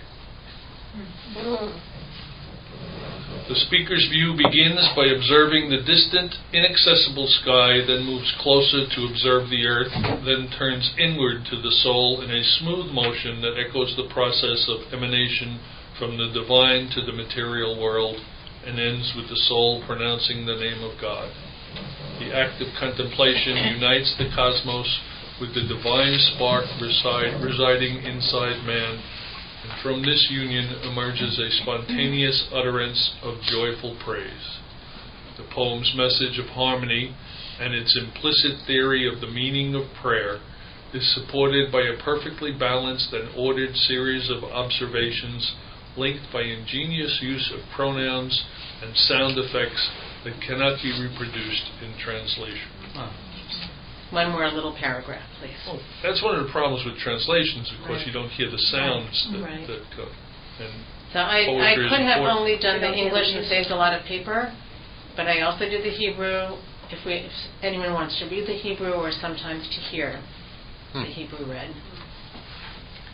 The speaker's view begins by observing the distant, inaccessible sky, then moves closer to observe the earth, then turns inward to the soul in a smooth motion that echoes the process of emanation from the divine to the material world, and ends with the soul pronouncing the name of God. The act of contemplation unites the cosmos with the divine spark reside, residing inside man, and from this union emerges a spontaneous utterance of joyful praise. The poem's message of harmony and its implicit theory of the meaning of prayer is supported by a perfectly balanced and ordered series of observations linked by ingenious use of pronouns and sound effects that cannot be reproduced in translation. Oh. One more little paragraph, please. Well, that's one of the problems with translations, of course. Right. You don't hear the sounds right. that, right. that go. And so I, I could have only done the English and saved a lot of paper, but I also did the Hebrew. If, we, if anyone wants to read the Hebrew, or sometimes to hear hmm. the Hebrew read.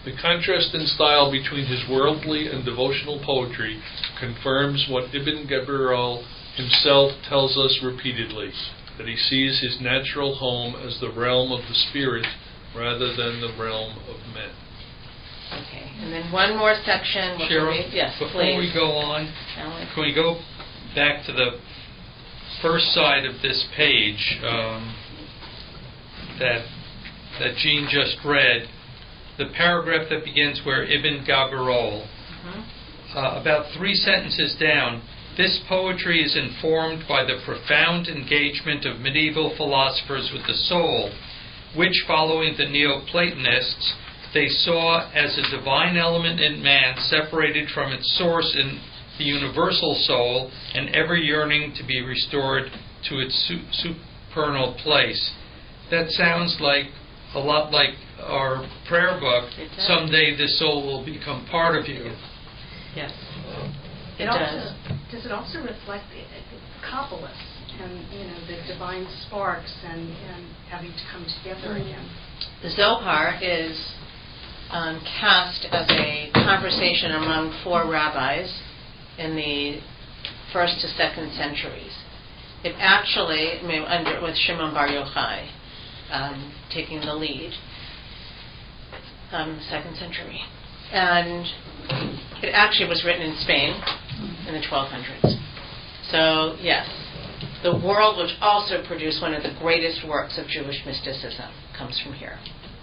The contrast in style between his worldly and devotional poetry confirms what Ibn Gabirol himself tells us repeatedly, that he sees his natural home as the realm of the spirit rather than the realm of men. Okay, and then one more section. Cheryl, we, yes, before please. we go on, Alan. can we go back to the first side of this page um, that that Jean just read, the paragraph that begins where Ibn Gabirol, mm-hmm. uh, about three sentences down, this poetry is informed by the profound engagement of medieval philosophers with the soul, which, following the Neoplatonists, they saw as a divine element in man separated from its source in the universal soul and ever yearning to be restored to its su- supernal place. That sounds like a lot like our prayer book, someday the soul will become part of you. Yes. It, It also, does. does it also reflect the, the Kabbalists and, you know, the divine sparks and, and having to come together again? The Zohar is um, cast as a conversation among four rabbis in the first to second centuries. It actually, I mean, under, with Shimon Bar Yochai um, taking the lead, um, second century. And it actually was written in Spain in the twelve hundreds. So, yes, the world which also produced one of the greatest works of Jewish mysticism comes from here.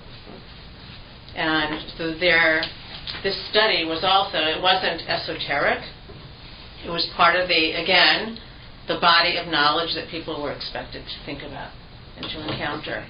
And so there, this study was also, it wasn't esoteric. It was part of the, again, the body of knowledge that people were expected to think about and to encounter.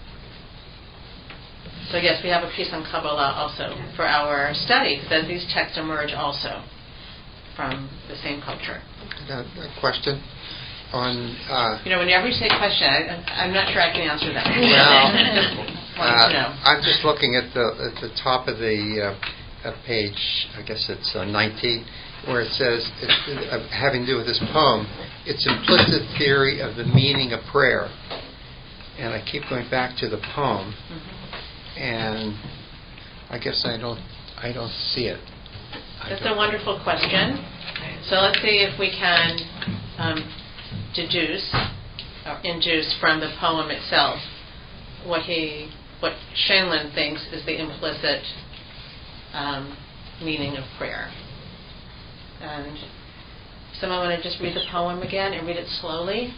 So yes, we have a piece on Kabbalah also for our study, because these texts emerge also from the same culture. Uh, a question on... Uh, you know, whenever you say question, I, I'm not sure I can answer that. Well, uh, to know. I'm just looking at the at the top of the uh, page, I guess it's uh, nineteen, where it says, it, uh, having to do with this poem, it's implicit theory of the meaning of prayer. And I keep going back to the poem, mm-hmm. and I guess I don't I don't see it. I That's don't a wonderful question. So let's see if we can um, deduce or induce from the poem itself what he, what Shenlin thinks is the implicit um, meaning of prayer. And someone want to just read the poem again and read it slowly?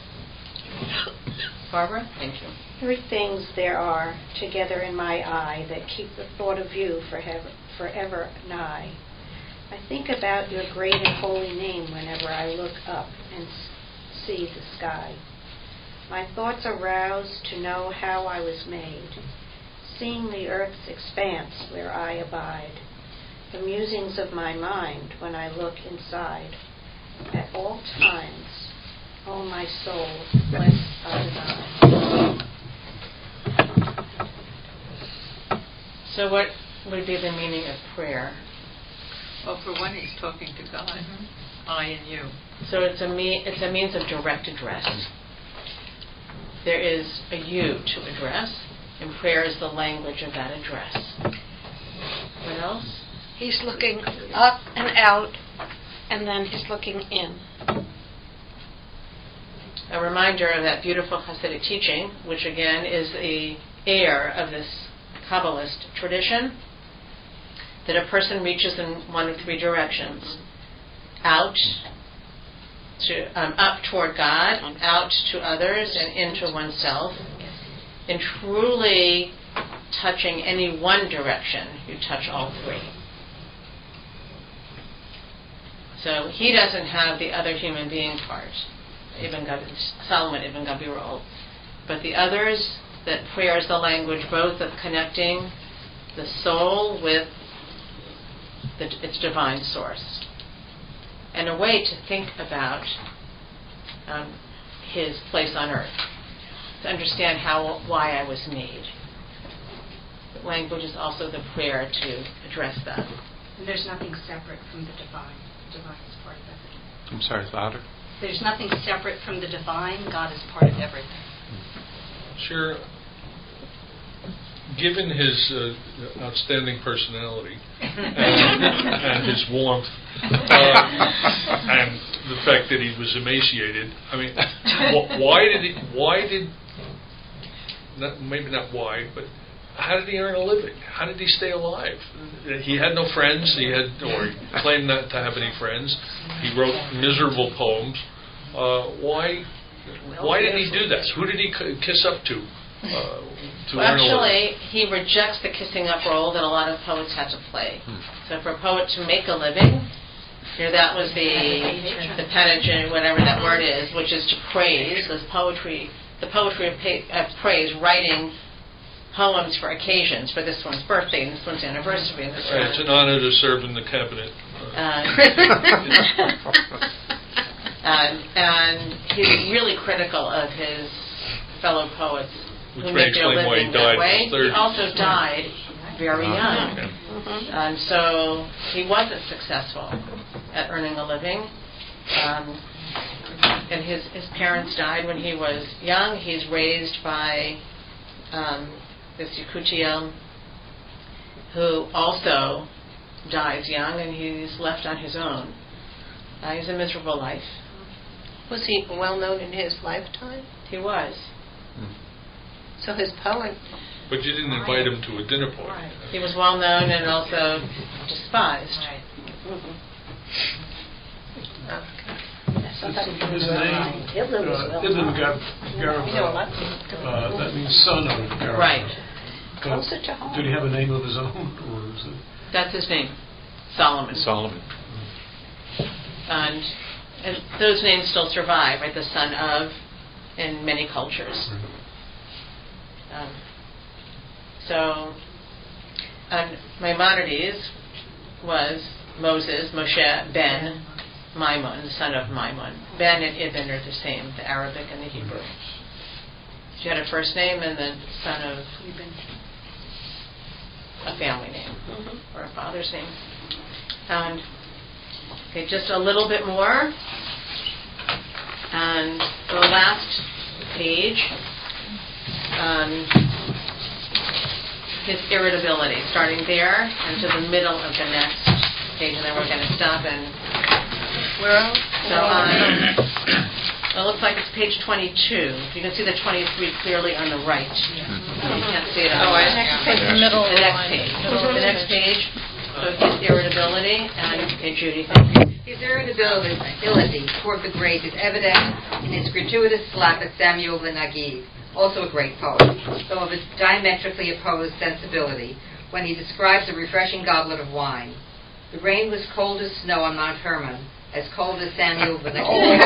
Barbara? Thank you. Three things there are together in my eye that keep the thought of you forever, forever nigh. I think about your great and holy name whenever I look up and see the sky. My thoughts are roused to know how I was made, seeing the earth's expanse where I abide, the musings of my mind when I look inside. At all times, O my soul, blessed are thine. So what would be the meaning of prayer? Well, for one, he's talking to God. Mm-hmm. I and you. So it's a me- it's a means of direct address. There is a you to address, and prayer is the language of that address. What else? He's looking up and out, and then he's looking in. A reminder of that beautiful Hasidic teaching, which again is the heir of this Kabbalist tradition, that a person reaches in one of three directions: out to um, up toward God, out to others, and into oneself. In truly touching any one direction, you touch all three. So he doesn't have the other human being part, Ibn Gab- Solomon Ibn Gabirol, but the others, that prayer is the language both of connecting the soul with the, its divine source, and a way to think about um, his place on earth, to understand how, why I was made. The language is also the prayer to address that. And there's nothing separate from the divine. The divine is part of everything. I'm sorry, louder. There's nothing separate from the divine. God is part of everything. Sure. given his uh, outstanding personality and, and his warmth, uh, and the fact that he was emaciated, I mean, wh- why did he? Why did? Not, maybe not why, but how did he earn a living? How did he stay alive? He had no friends. He had, or he claimed not to have any friends. He wrote miserable poems. Uh, why? Why did he do that? Who did he kiss up to? Uh, to well, earn a actually, living? he rejects the kissing up role that a lot of poets had to play. So for a poet to make a living, you know, that was the the pathogen, whatever that word is, which is to praise. This poetry, the poetry of, pa- of praise, writing poems for occasions, for this one's birthday and this one's anniversary and this Uh, it's an honor to serve in the cabinet. Uh, and, and he's really critical of his fellow poets Which who may make their explain why he living died that way. in his thirties. He also died very Uh-huh. young. Yeah. Mm-hmm. And so he wasn't successful at earning a living. Um, and his, his parents died when he was young. He's raised by um, this Yekutiel, who also dies young, and he's left on his own. Uh, he's a miserable life. Was he well known in his lifetime? He was. So his poem. But you didn't invite him to a dinner party. He was well known and also despised. His name, uh, Ibn Gab- Garavel, uh, that means son of Garavel. Right. Uh, did he have a name of his own, or is it? That's his name, Solomon. Solomon. And, and those names still survive, right? The son of, in many cultures. Um, so, and Maimonides was Moses, Moshe, Ben, Maimon, the son of Maimon. Ben and Ibn are the same, the Arabic and the Hebrew. So you had a first name and the son of a family name, mm-hmm. or a father's name. And okay, just a little bit more. And the last page, um, his irritability, starting there and to the middle of the next page, and then we're going to stop and where else? So on, it looks like it's page twenty-two. You can see the twenty-three clearly on the right. Mm-hmm. You can't see it on oh, the I next page. The middle. The next page. The next page. So his irritability and okay, Judy. Thank you. His irritability toward the great is evident in his gratuitous slap at Samuel the Naguib, also a great poet, though of a diametrically opposed sensibility, when he describes a refreshing goblet of wine. The rain was cold as snow on Mount Hermon, as cold as Samuel the Naguib.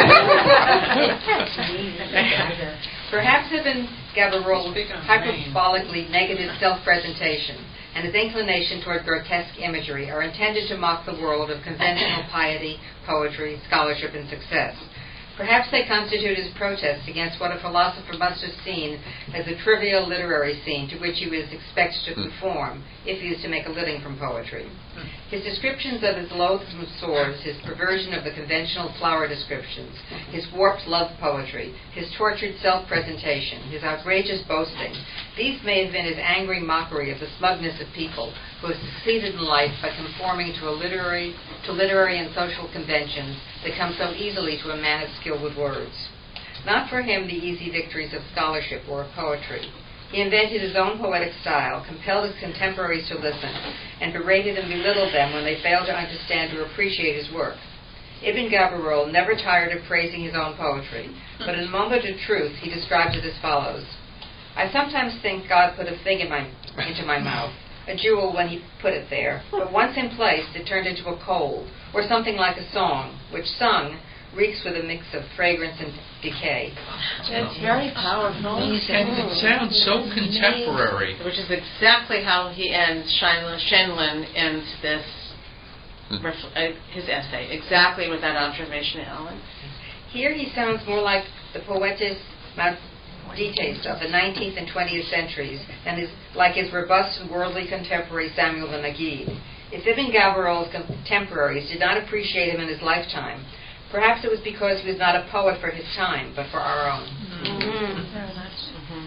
Perhaps Ibn Gabirol's hyperbolically negative self-presentation and his inclination toward grotesque imagery are intended to mock the world of conventional piety, poetry, scholarship, and success. Perhaps they constitute his protest against what a philosopher must have seen as a trivial literary scene to which he was expected to conform if he was to make a living from poetry. His descriptions of his loathsome swords, his perversion of the conventional flower descriptions, his warped love poetry, his tortured self-presentation, his outrageous boasting, these may have been his angry mockery of the smugness of people who have succeeded in life by conforming to a literary, to literary and social conventions that come so easily to a man of skill with words. Not for him the easy victories of scholarship or of poetry. He invented his own poetic style, compelled his contemporaries to listen, and berated and belittled them when they failed to understand or appreciate his work. Ibn Gabirol never tired of praising his own poetry, but in a moment of truth he describes it as follows. I sometimes think God put a fig in my, into my mouth, a jewel when he put it there, but once in place it turned into a coal, or something like a song, which sung reeks with a mix of fragrance and decay. It's very powerful. And it sounds so contemporary. Which is exactly how he ends, Shenlin, Shenlin ends this, ref- uh, his essay, exactly with that observation, Alan. Here he sounds more like the poetis Maudites of the nineteenth and twentieth centuries than his, like his robust and worldly contemporary Samuel the Naguib. If Ibn Gabirol's contemporaries did not appreciate him in his lifetime, perhaps it was because he was not a poet for his time, but for our own. Mm-hmm. Mm-hmm.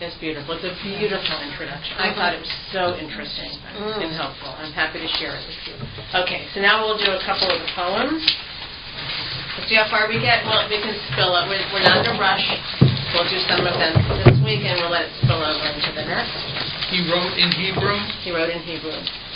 It's beautiful. It's a beautiful introduction. I thought it was so interesting and helpful. I'm happy to share it with you. Okay, so now we'll do a couple of the poems. Let's see how far we get. Well, we can spill it. We're, we're not in a rush. We'll do some of them this week, and we'll let it spill over into the next. He wrote in Hebrew? He wrote in Hebrew.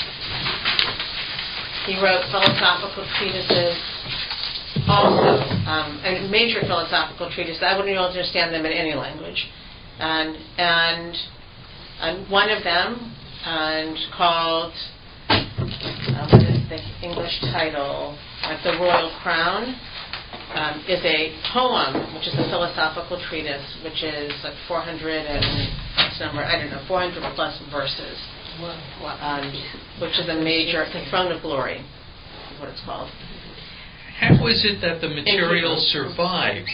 He wrote philosophical treatises also, um, and major philosophical treatises. I wouldn't be able to understand them in any language. And, and and one of them, and called, uh, what is the English title? Like The Royal Crown, um, is a poem, which is a philosophical treatise, which is like four hundred and number, I don't know, four hundred plus verses, um, which is a major, the Throne of Glory, is what it's called. How is it that the material survived?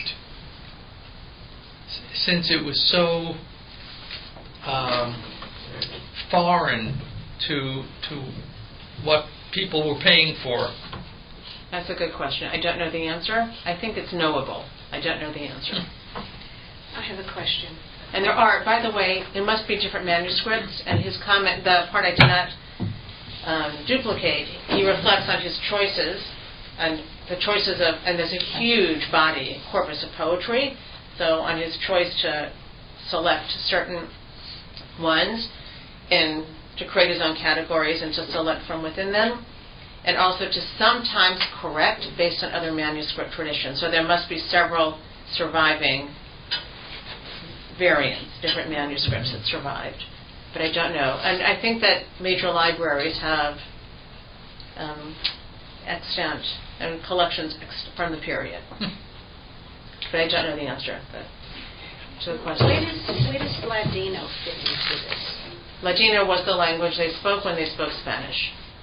Since it was so um, foreign to to what people were paying for. That's a good question. I don't know the answer. I think it's knowable. I don't know the answer. I have a question. And there are, by the way, there must be different manuscripts, and his comment, the part I did not um, duplicate, he reflects on his choices, and the choices of, and there's a huge body, corpus of poetry. So on his choice to select certain ones and to create his own categories and to select from within them, and also to sometimes correct based on other manuscript traditions. So there must be several surviving variants, different manuscripts that survived. But I don't know. And I think that major libraries have um, extant and collections ex- from the period. But I don't know the answer but to the question. Where does, where does Ladino fit into this? Ladino was the language they spoke when they spoke Spanish.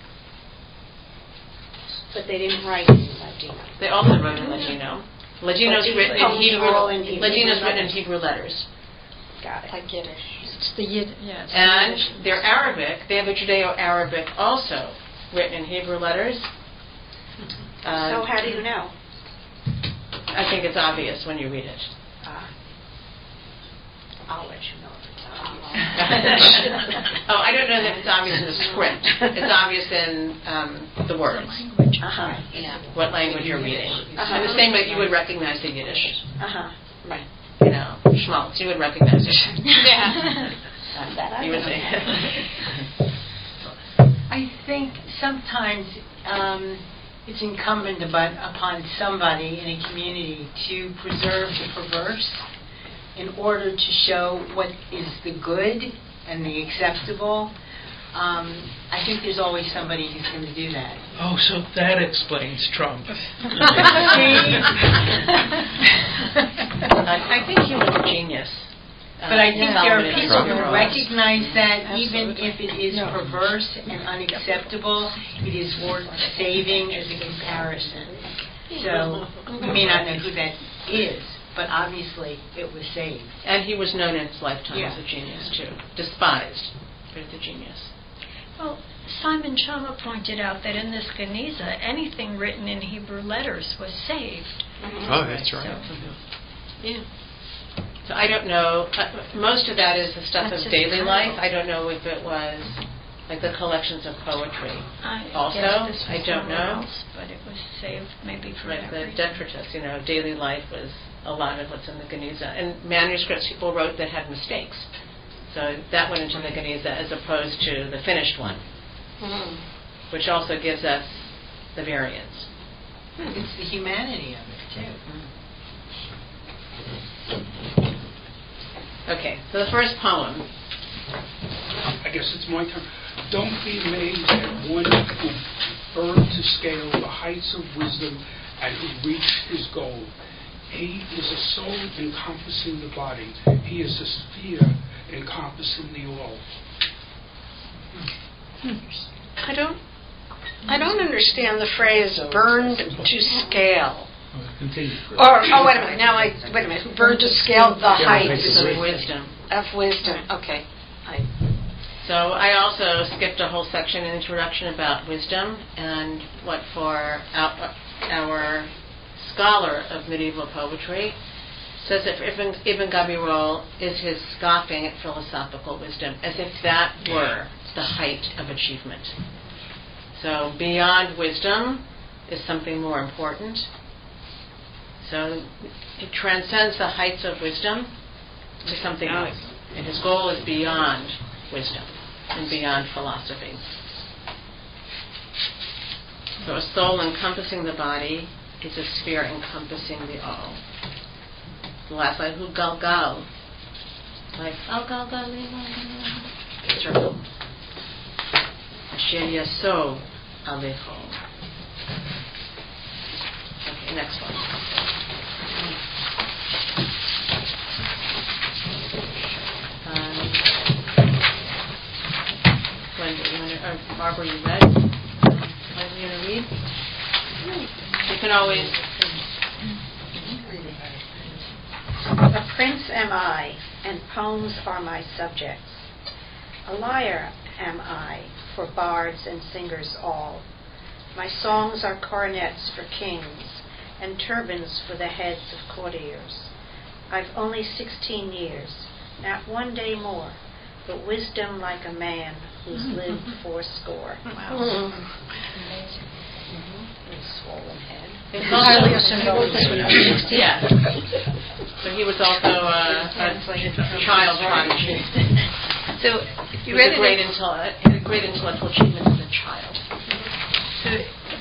But they didn't write in Ladino. They also wrote in Ladino. Ladino's written in Hebrew. Ladino's written in Hebrew letters. Got it. Like Yiddish. It's the Yid. Yeah, it's and the they're Arabic. They have a Judeo-Arabic also written in Hebrew letters. Uh, so how do you know? I think it's obvious when you read it. Uh, I'll let you know if it's obvious. Oh, I don't know that it's obvious in the script. It's obvious in um, the words. language. Uh-huh. Yeah. What language you're reading. Uh-huh. And the same way you would recognize the Yiddish. Uh-huh. Right. You know, schmaltz, you would recognize it. Yeah. Uh, That I you would know. say. I think sometimes um, it's incumbent about, upon somebody in a community to preserve the perverse in order to show what is the good and the acceptable. Um, I think there's always somebody who's going to do that. Oh, so that explains Trump. I think he was a genius. But I think Uh, there are Solomon people is who wrong. recognize that even Absolutely. if it is No. perverse and unacceptable, it is worth saving as a comparison. So we may not know who that is, but obviously it was saved. And he was known in his lifetime Yeah. as a genius, too. Despised, but as a genius. Well, Simon Chama pointed out that in this Geniza, anything written in Hebrew letters was saved. Oh, that's right. So, Yeah. So I don't know. Uh, most of that is the stuff That's of just daily terrible. life. I don't know if it was like the collections of poetry. I Also, guess this was I don't somewhere know. Else, but it was saved maybe for Like that the reason. detritus, you know, daily life was a lot of what's in the Geniza. And manuscripts people wrote that had mistakes. So that went into the Geniza as opposed to the finished one, Mm. which also gives us the variance. It's the humanity of it, too. Okay, so the first poem. I guess it's my turn. Don't be amazed at one who burned to scale the heights of wisdom and who reached his goal. He is a soul encompassing the body. He is a sphere encompassing the all. I don't I don't understand the phrase burned to scale. Continue. Or oh wait a minute, now I wait a minute. Burned to scale the heights of wisdom. Of wisdom. Okay. I So I also skipped a whole section in introduction about wisdom and what for our, our scholar of medieval poetry says that Ibn, Ibn Gabirol is his scoffing at philosophical wisdom, as if that were the height of achievement. So beyond wisdom is something more important. So it transcends the heights of wisdom to something else. And his goal is beyond wisdom and beyond philosophy. So a soul encompassing the body is a sphere encompassing the all. The last line, Hu Gal Gal, like Gal Gal Gal, circle. Asher Yaso Alecho. Okay, next one. Um, Wendy, you want to, or Barbara, you read? Are you going to read? You can always. A prince am I, and poems are my subjects. A lyre am I, for bards and singers all. My songs are coronets for kings, and turbans for the heads of courtiers. I've only sixteen years, not one day more, but wisdom like a man who's lived fourscore. Wow. Amazing. Mm-hmm. And swollen head. Yeah. So he was also uh, a child prodigy. So if you he read was a it, great, intel- had a great intellectual achievement as a child. so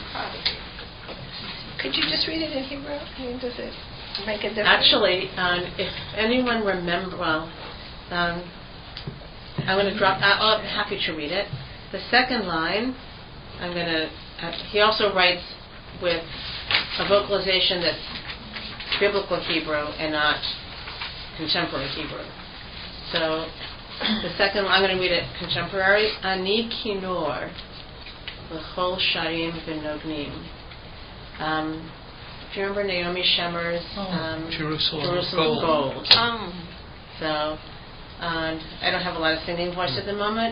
could you just read it in Hebrew? I mean, does it make a difference? Actually, um, if anyone remember, well, um, I'm going to drop. I'm happy to read it. The second line, I'm going to. Uh, he also writes with a vocalization that's biblical Hebrew and not contemporary Hebrew. So the second, I'm going to read it contemporary. Ani kinor l'chol sharim v'nognim. Um, do you remember Naomi Shemer's um, oh, Jerusalem, Jerusalem Gold? Gold. Oh. So um, I don't have a lot of singing voice at the moment.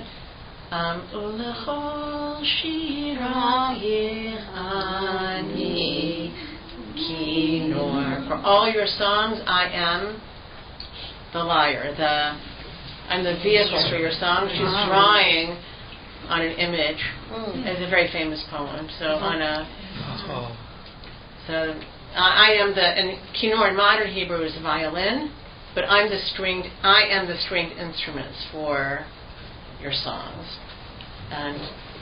Ulechol shirayich ani kinor. For all your songs, I am the lyre. The I'm the vehicle for your songs. She's drawing on an image. It's a very famous poem. So on a Oh. so uh, I am the and kinor in modern Hebrew is violin, but I'm the stringed. I am the stringed instruments for your songs. And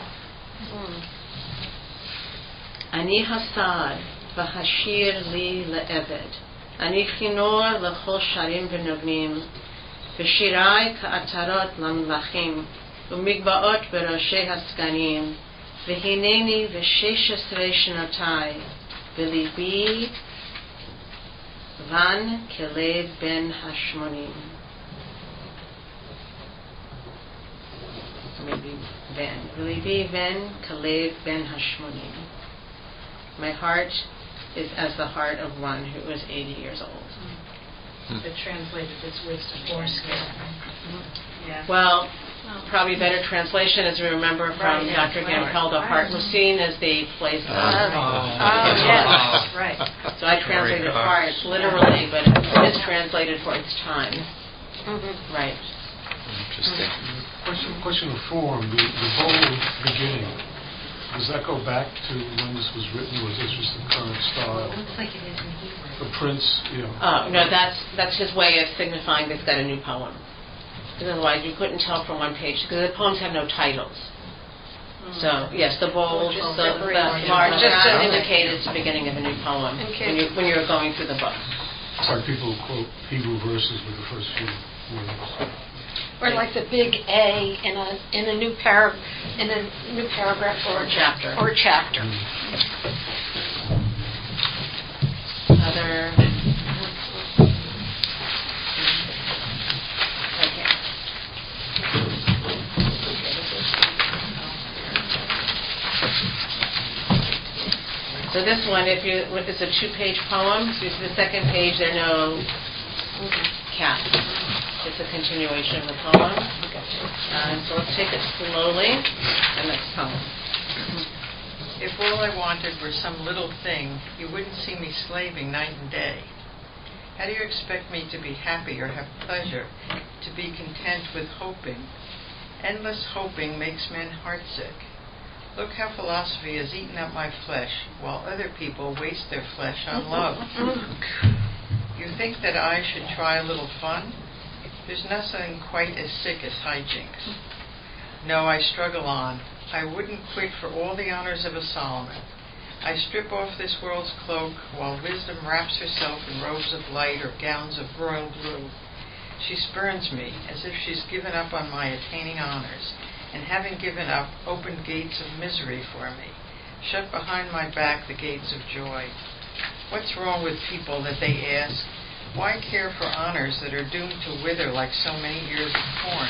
Ani hasad v'hashir li le'eved. Ani chinor l'chol sharim v'nognim. V'shirai ka'atarot l'melachim. U'migbaot v'roshei haskanim. V'hineni v'shesh esrei shenotai. V'libi van kelev ben hashmonim. Maybe Ben. V'libi ben kelev ben hashmonim. My heart is as the heart of one who is eighty years old. Mm-hmm. But translated as wisdom. Mm-hmm. Yeah. Well, probably better translation, as we remember from Right, yeah. Doctor Gampel, the heart was seen as the place of. Oh, oh yes, right. So I translated heart literally, but it is translated for its time. Mm-hmm. Right. Interesting. Question, question of form, the, the bold beginning, does that go back to when this was written, or is this just the current style? It looks like it is in Hebrew. The Prince, you know. Oh, no, that's that's his way of signifying that it's got a new poem. Because otherwise you couldn't tell from one page, because the poems have no titles. Mm. So, yes, the bold, the, the large, just to indicate it's the beginning of a new poem when, you, when you're going through the book. It's like people who quote Hebrew verses with the first few words. Or like the big A in a in a new par in a new paragraph or a chapter. Or a chapter. Other. Okay. So this one, if you, if it's a two-page poem, so it's the second page, there are no caps. It's a continuation of the poem. Uh, so let's take it slowly. And next poem. If all I wanted were some little thing, you wouldn't see me slaving night and day. How do you expect me to be happy or have pleasure, to be content with hoping? Endless hoping makes men heartsick. Look how philosophy has eaten up my flesh, while other people waste their flesh on love. You think that I should try a little fun? There's nothing quite as sick as hijinks. No, I struggle on. I wouldn't quit for all the honors of a Solomon. I strip off this world's cloak, while wisdom wraps herself in robes of light or gowns of royal blue. She spurns me, as if she's given up on my attaining honors, and having given up, opened gates of misery for me, shut behind my back the gates of joy. What's wrong with people that they ask? Why care for honors that are doomed to wither like so many ears of corn?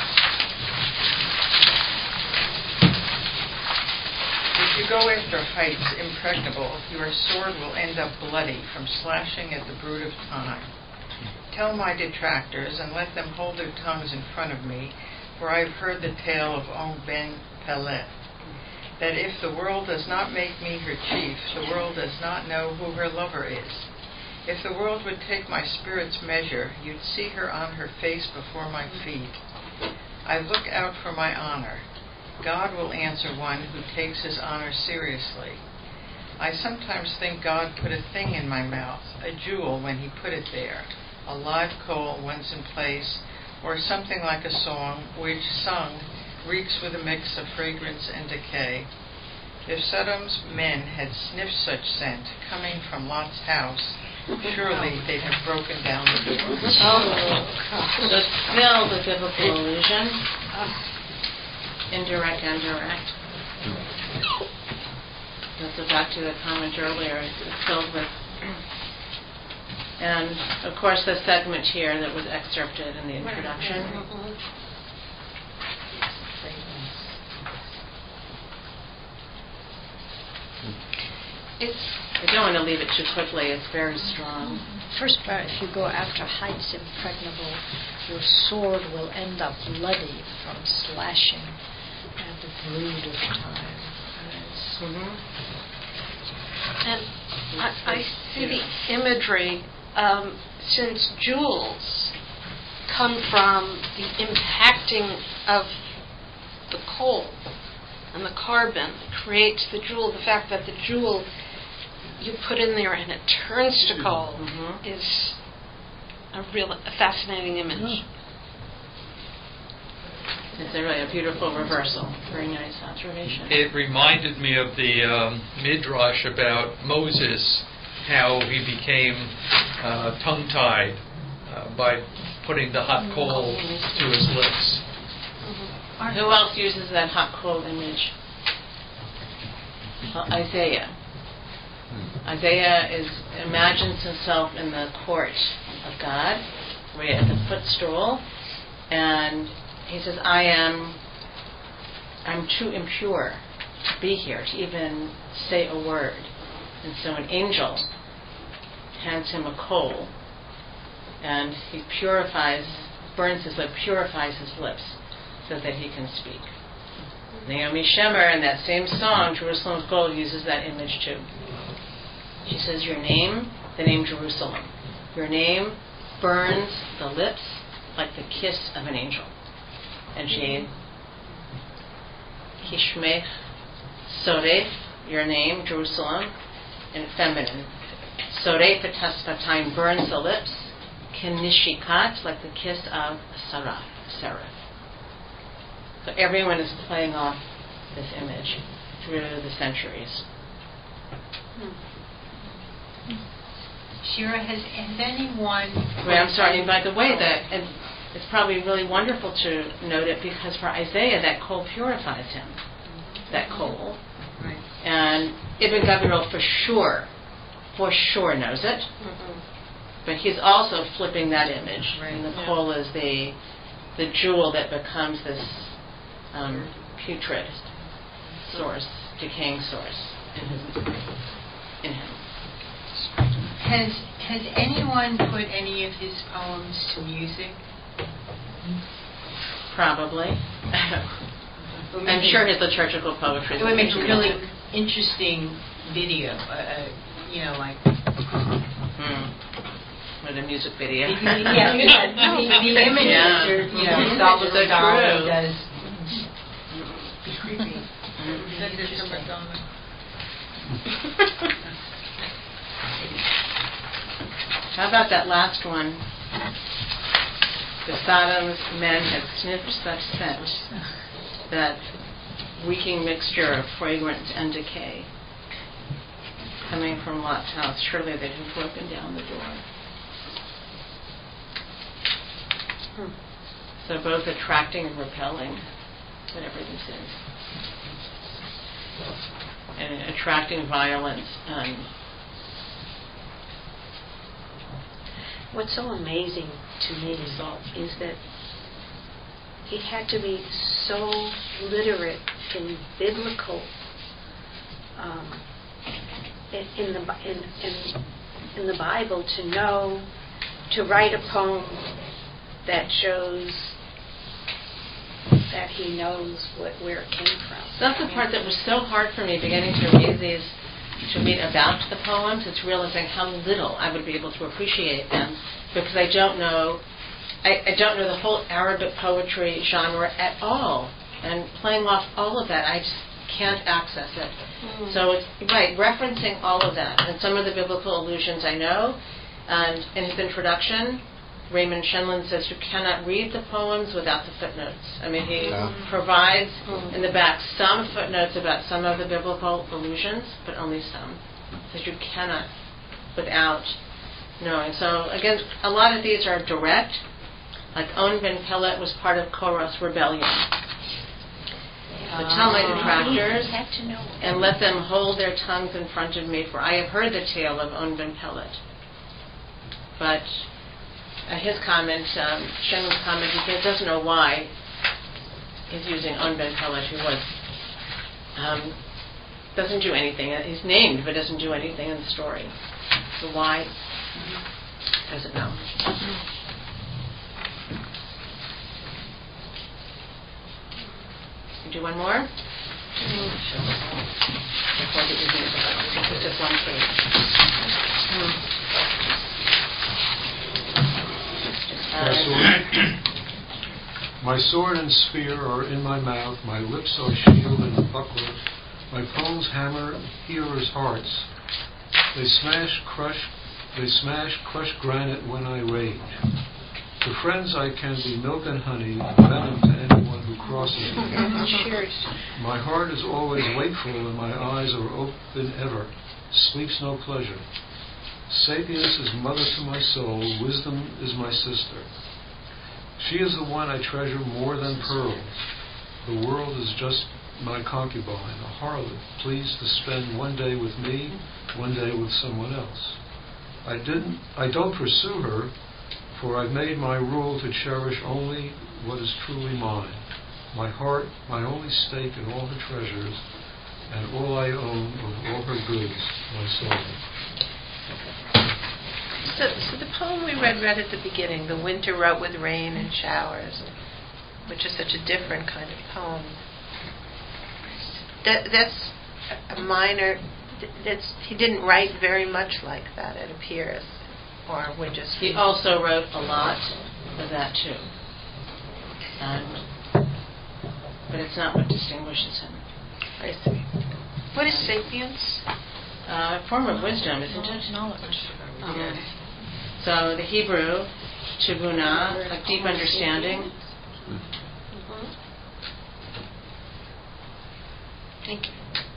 If you go after heights impregnable, your sword will end up bloody from slashing at the brood of time. Tell my detractors, and let them hold their tongues in front of me, for I have heard the tale of On Ben Pelet, that if the world does not make me her chief, the world does not know who her lover is. If the world would take my spirit's measure, you'd see her on her face before my feet. I look out for my honor. God will answer one who takes his honor seriously. I sometimes think God put a thing in my mouth, a jewel when he put it there, a live coal once in place, or something like a song which, sung, reeks with a mix of fragrance and decay. If Sodom's men had sniffed such scent coming from Lot's house, surely they'd have broken down the door. Oh, so still the biblical illusion, indirect and direct. That's back to the comment earlier. It's filled with, and of course the segment here that was excerpted in the introduction. It's, I don't want to leave it too quickly. It's very strong. First part, if you go after heights impregnable, your sword will end up bloody from slashing at the brood of time. Mm-hmm. And I, I see the imagery, um, since jewels come from the impacting of the coal and the carbon that creates the jewel, the fact that the jewel you put in there and it turns to coal mm-hmm. is a real a fascinating image. Mm-hmm. It's a really a beautiful reversal. Very nice observation. It reminded me of the um, Midrash about Moses, how he became uh, tongue-tied uh, by putting the hot coal mm-hmm. to his lips. Mm-hmm. Who else uses that hot coal image? Well, Isaiah. Isaiah is imagines himself in the court of God, right at the footstool, and he says, I am I'm too impure to be here, to even say a word. And so an angel hands him a coal, and he purifies, burns his lip, purifies his lips, so that he can speak. Naomi Shemer, in that same song, Jerusalem's Gold, uses that image too. She says, your name, the name Jerusalem, your name burns the lips like the kiss of an angel. And she, Kishmech Soref, your name, Jerusalem, in feminine. Soref etasfatayim, burns the lips. Kenishikat, like the kiss of a seraph. seraph. So everyone is playing off this image through the centuries. Hmm. Shira, has, has anyone... Wait, I'm sorry, and by the way, that and it's probably really wonderful to note it, because for Isaiah, that coal purifies him. That coal. Right. And Ibn Gabriel for sure, for sure knows it. Mm-hmm. But he's also flipping that image. Right. And the yeah. coal is the the jewel that becomes this um, putrid source, decaying source in his in him. Has has anyone put any of his poems to music? Probably. I'm sure his liturgical poetry. It would make a really interesting video. Uh, uh, you know, like. Hmm. with a music video. Yeah, yeah. No, the, the images yeah. are, you know, Mm-hmm. Salvador So Dali true. does. Be creepy. Mm-hmm. Madonna. How about that last one? The Sodom's men had sniffed such scent, that reeking mixture of fragrance and decay. Coming from Lot's house, surely they'd have broken down the door. Hmm. So both attracting and repelling, whatever this is. And attracting violence and what's so amazing to me is that he had to be so literate in biblical um, in, in the in, in in the Bible to know to write a poem that shows that he knows what, where it came from. That's the part that was so hard for me beginning to read these, to read about the poems. It's realizing how little I would be able to appreciate them because I don't know, I, I don't know the whole Arabic poetry genre at all. And playing off all of that, I just can't access it. Mm. So it's right, referencing all of that and some of the biblical allusions I know. And in his introduction, Raymond Shenlin says you cannot read the poems without the footnotes. I mean, he yeah. provides in the back some footnotes about some of the biblical allusions, but only some. Says you cannot without knowing. So again, a lot of these are direct. Like On ben Pelet was part of Korah's rebellion. So tell my detractors and let them hold their tongues in front of me, for I have heard the tale of On ben Pelet. But Uh, his comment, um, Shenlon's comment, he says, doesn't know why he's using On ben Pelet, who was, um, doesn't do anything. He's named, but doesn't do anything in the story. So why? Doesn't know. Do one more? Mm. It's just one page. Mm. My sword, my sword and spear are in my mouth, my lips are shield and buckler, my poems hammer hearers' hearts. They smash, crush, they smash, crush granite when I rage. To friends I can be milk and honey, venom to anyone who crosses me. My heart is always wakeful and my eyes are open ever, sleeps no pleasure. Sapience is mother to my soul, wisdom is my sister. She is the one I treasure more than pearls. The world is just my concubine, a harlot, pleased to spend one day with me, one day with someone else. I didn't I don't pursue her, for I've made my rule to cherish only what is truly mine. My heart, my only stake in all her treasures, and all I own of all her goods, my soul. So, so the poem we read read at the beginning, The Winter Wrote with Rain and Showers, which is such a different kind of poem. That, that's a minor, that's, he didn't write very much like that, it appears. Or we just... He also wrote a lot of that too. And, but it's not what distinguishes him. I see. What is sapience? Uh, a form of wisdom, isn't it? Knowledge. Um, so the Hebrew, tibuna, a deep understanding. Mm-hmm. Thank you.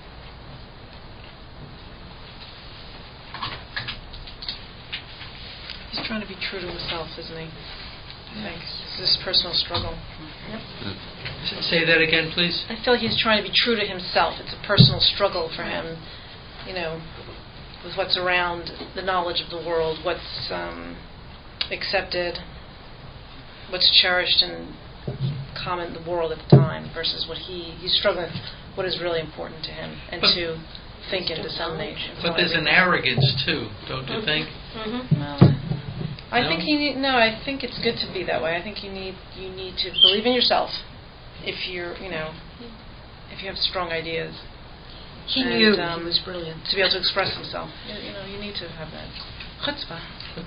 He's trying to be true to himself, isn't he? Thanks. It's this personal struggle. Yep. Say that again, please. I feel like he's trying to be true to himself. It's a personal struggle for him, you know, with what's around, the knowledge of the world, what's um, accepted, what's cherished and common in the world at the time, versus what he he's struggling with, what is really important to him, and but, to think and disseminate. But there's an arrogance too, don't you think? Mm-hmm. Well, I no? think you need. No, I think it's good to be that way. I think you need you need to believe in yourself. If you're, you know, if you have strong ideas. He and, knew um, he was brilliant to be able to express himself. You, you know, you need to have that. Chutzpah.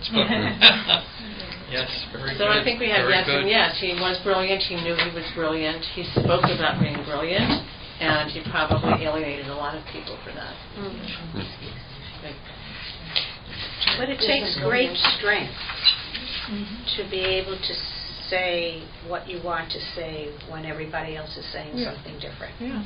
Yes, very So good. I think we have Very yes good. and yes. He was brilliant. He knew he was brilliant. He spoke about being brilliant, and he probably alienated a lot of people for that. Mm-hmm. Like, But it takes great strength to be able to say what you want to say when everybody else is saying Yeah. something different. Yeah.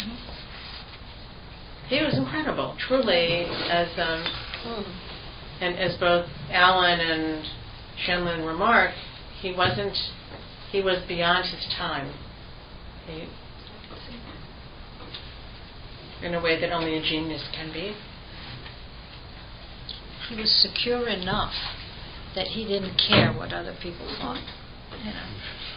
He was incredible, truly, as um, and as both Alan and Shenlin remark, he wasn't, he was beyond his time. He, in a way that only a genius can be. He was secure enough that he didn't care what other people thought. You know.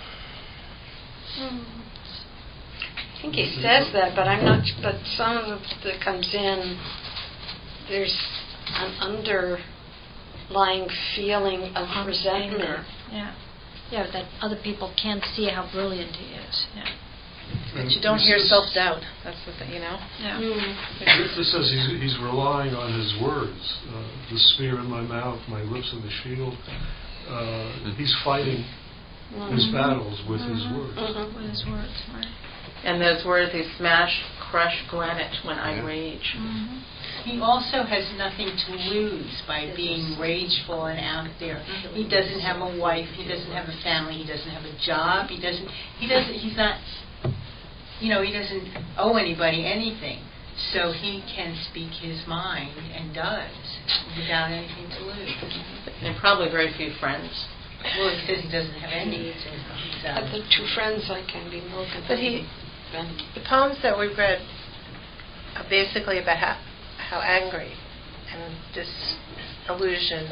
I think he says that, but I'm not. But some of that comes in. There's an underlying feeling of resentment. Yeah, yeah, that other people can't see how brilliant he is. Yeah. But you don't hear self-doubt. That's the thing, you know? Yeah. Mm. This says he's, he's relying on his words. Uh, the spear in my mouth, my lips are the shield. Uh, he's fighting mm-hmm. his battles with mm-hmm. his words. Mm-hmm. With his words, right. And those words, they smash, crush granite when yeah. I rage. Mm-hmm. He also has nothing to lose by being rageful and out there. He doesn't have a wife. He doesn't have a family. He doesn't have a job. He doesn't. He doesn't. He's not. You know, he doesn't owe anybody anything. So he can speak his mind and does without anything to lose. And probably very few friends. Well, he says he doesn't have any. So. Of the two friends, I can be more content. But he, the poems that we read are basically about how, how angry and disillusioned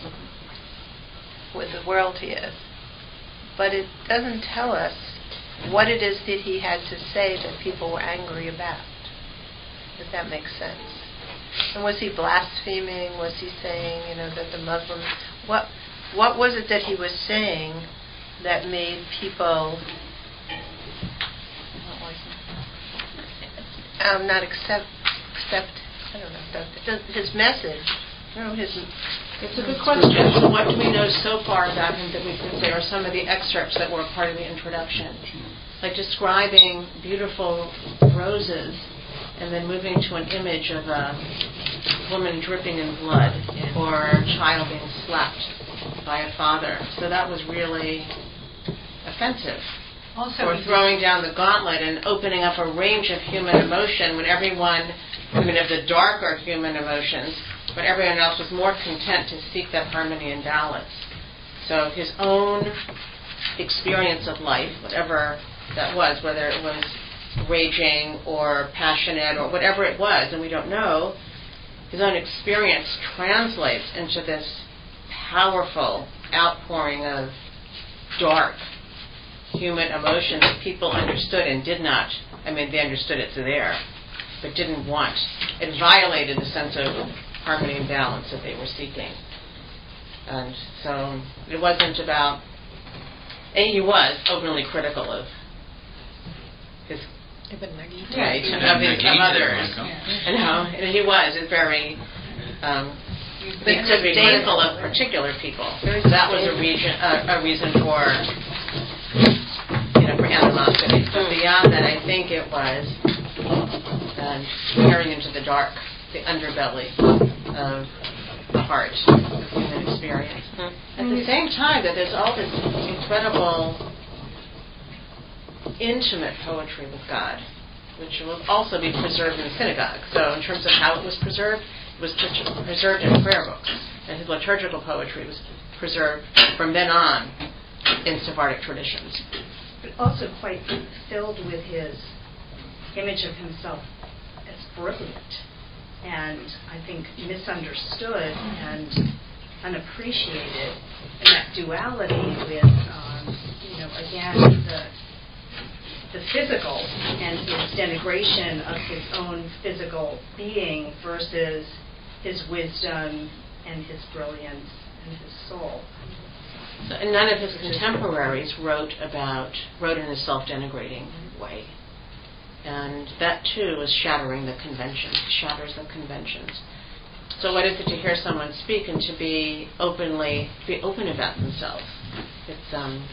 with the world he is. But it doesn't tell us what it is that he had to say that people were angry about. If that makes sense. And was he blaspheming? Was he saying, you know, that the Muslims... What what was it that he was saying that made people um, not accept, accept, I don't know, the, his message? You know, his... It's a good question. So what do we know so far about him that we can say are some of the excerpts that were part of the introduction? Like describing beautiful roses and then moving to an image of a woman dripping in blood or a child being slapped by a father. So that was really offensive. Also, or throwing down the gauntlet and opening up a range of human emotion when everyone, even of the darker human emotions, but everyone else was more content to seek that harmony and balance. So his own experience of life, whatever that was, whether it was raging or passionate or whatever it was, and we don't know, his own experience translates into this powerful outpouring of dark human emotion that people understood and did not. I mean, they understood it's there, but didn't want. It violated the sense of harmony and balance that they were seeking. And so it wasn't about, and he was openly critical of his, right, of, his, of others. You know, and he was very, um, he could be critical of particular people. That was a reason, uh, a reason for, you know, for animosity. But beyond that, I think it was um, peering into the dark, the underbelly of the heart of human experience. Mm-hmm. At the same time that there's all this incredible intimate poetry with God, which will also be preserved in the synagogue. So in terms of how it was preserved, it was preserved in prayer books. And his liturgical poetry was preserved from then on in Sephardic traditions. But also quite filled with his image of himself as brilliant. And I think misunderstood and unappreciated, and that duality with, um, you know, again, the the physical and his denigration of his own physical being versus his wisdom and his brilliance and his soul. So, and none of his contemporaries wrote about wrote in a self-denigrating way. And that, too, is shattering the conventions, shatters the conventions. So what is it to hear someone speak and to be openly, be open about themselves? It's um,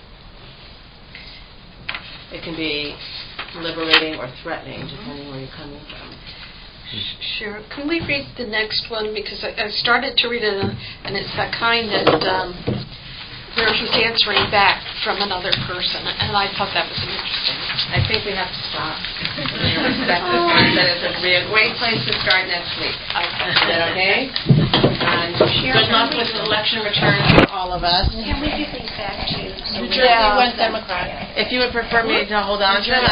it can be liberating or threatening, depending where you're coming from. Sure. Can we read the next one? Because I, I started to read it, and it's that kind that um, where he's answering back from another person, and I thought that was interesting. I think we have to stop. Respect this one, but it's a real great place to start next week. Okay. Is that okay? And good luck with the election return for all of us. Can we give these back to? New Jersey went Democrat. If you would prefer me to hold on to them,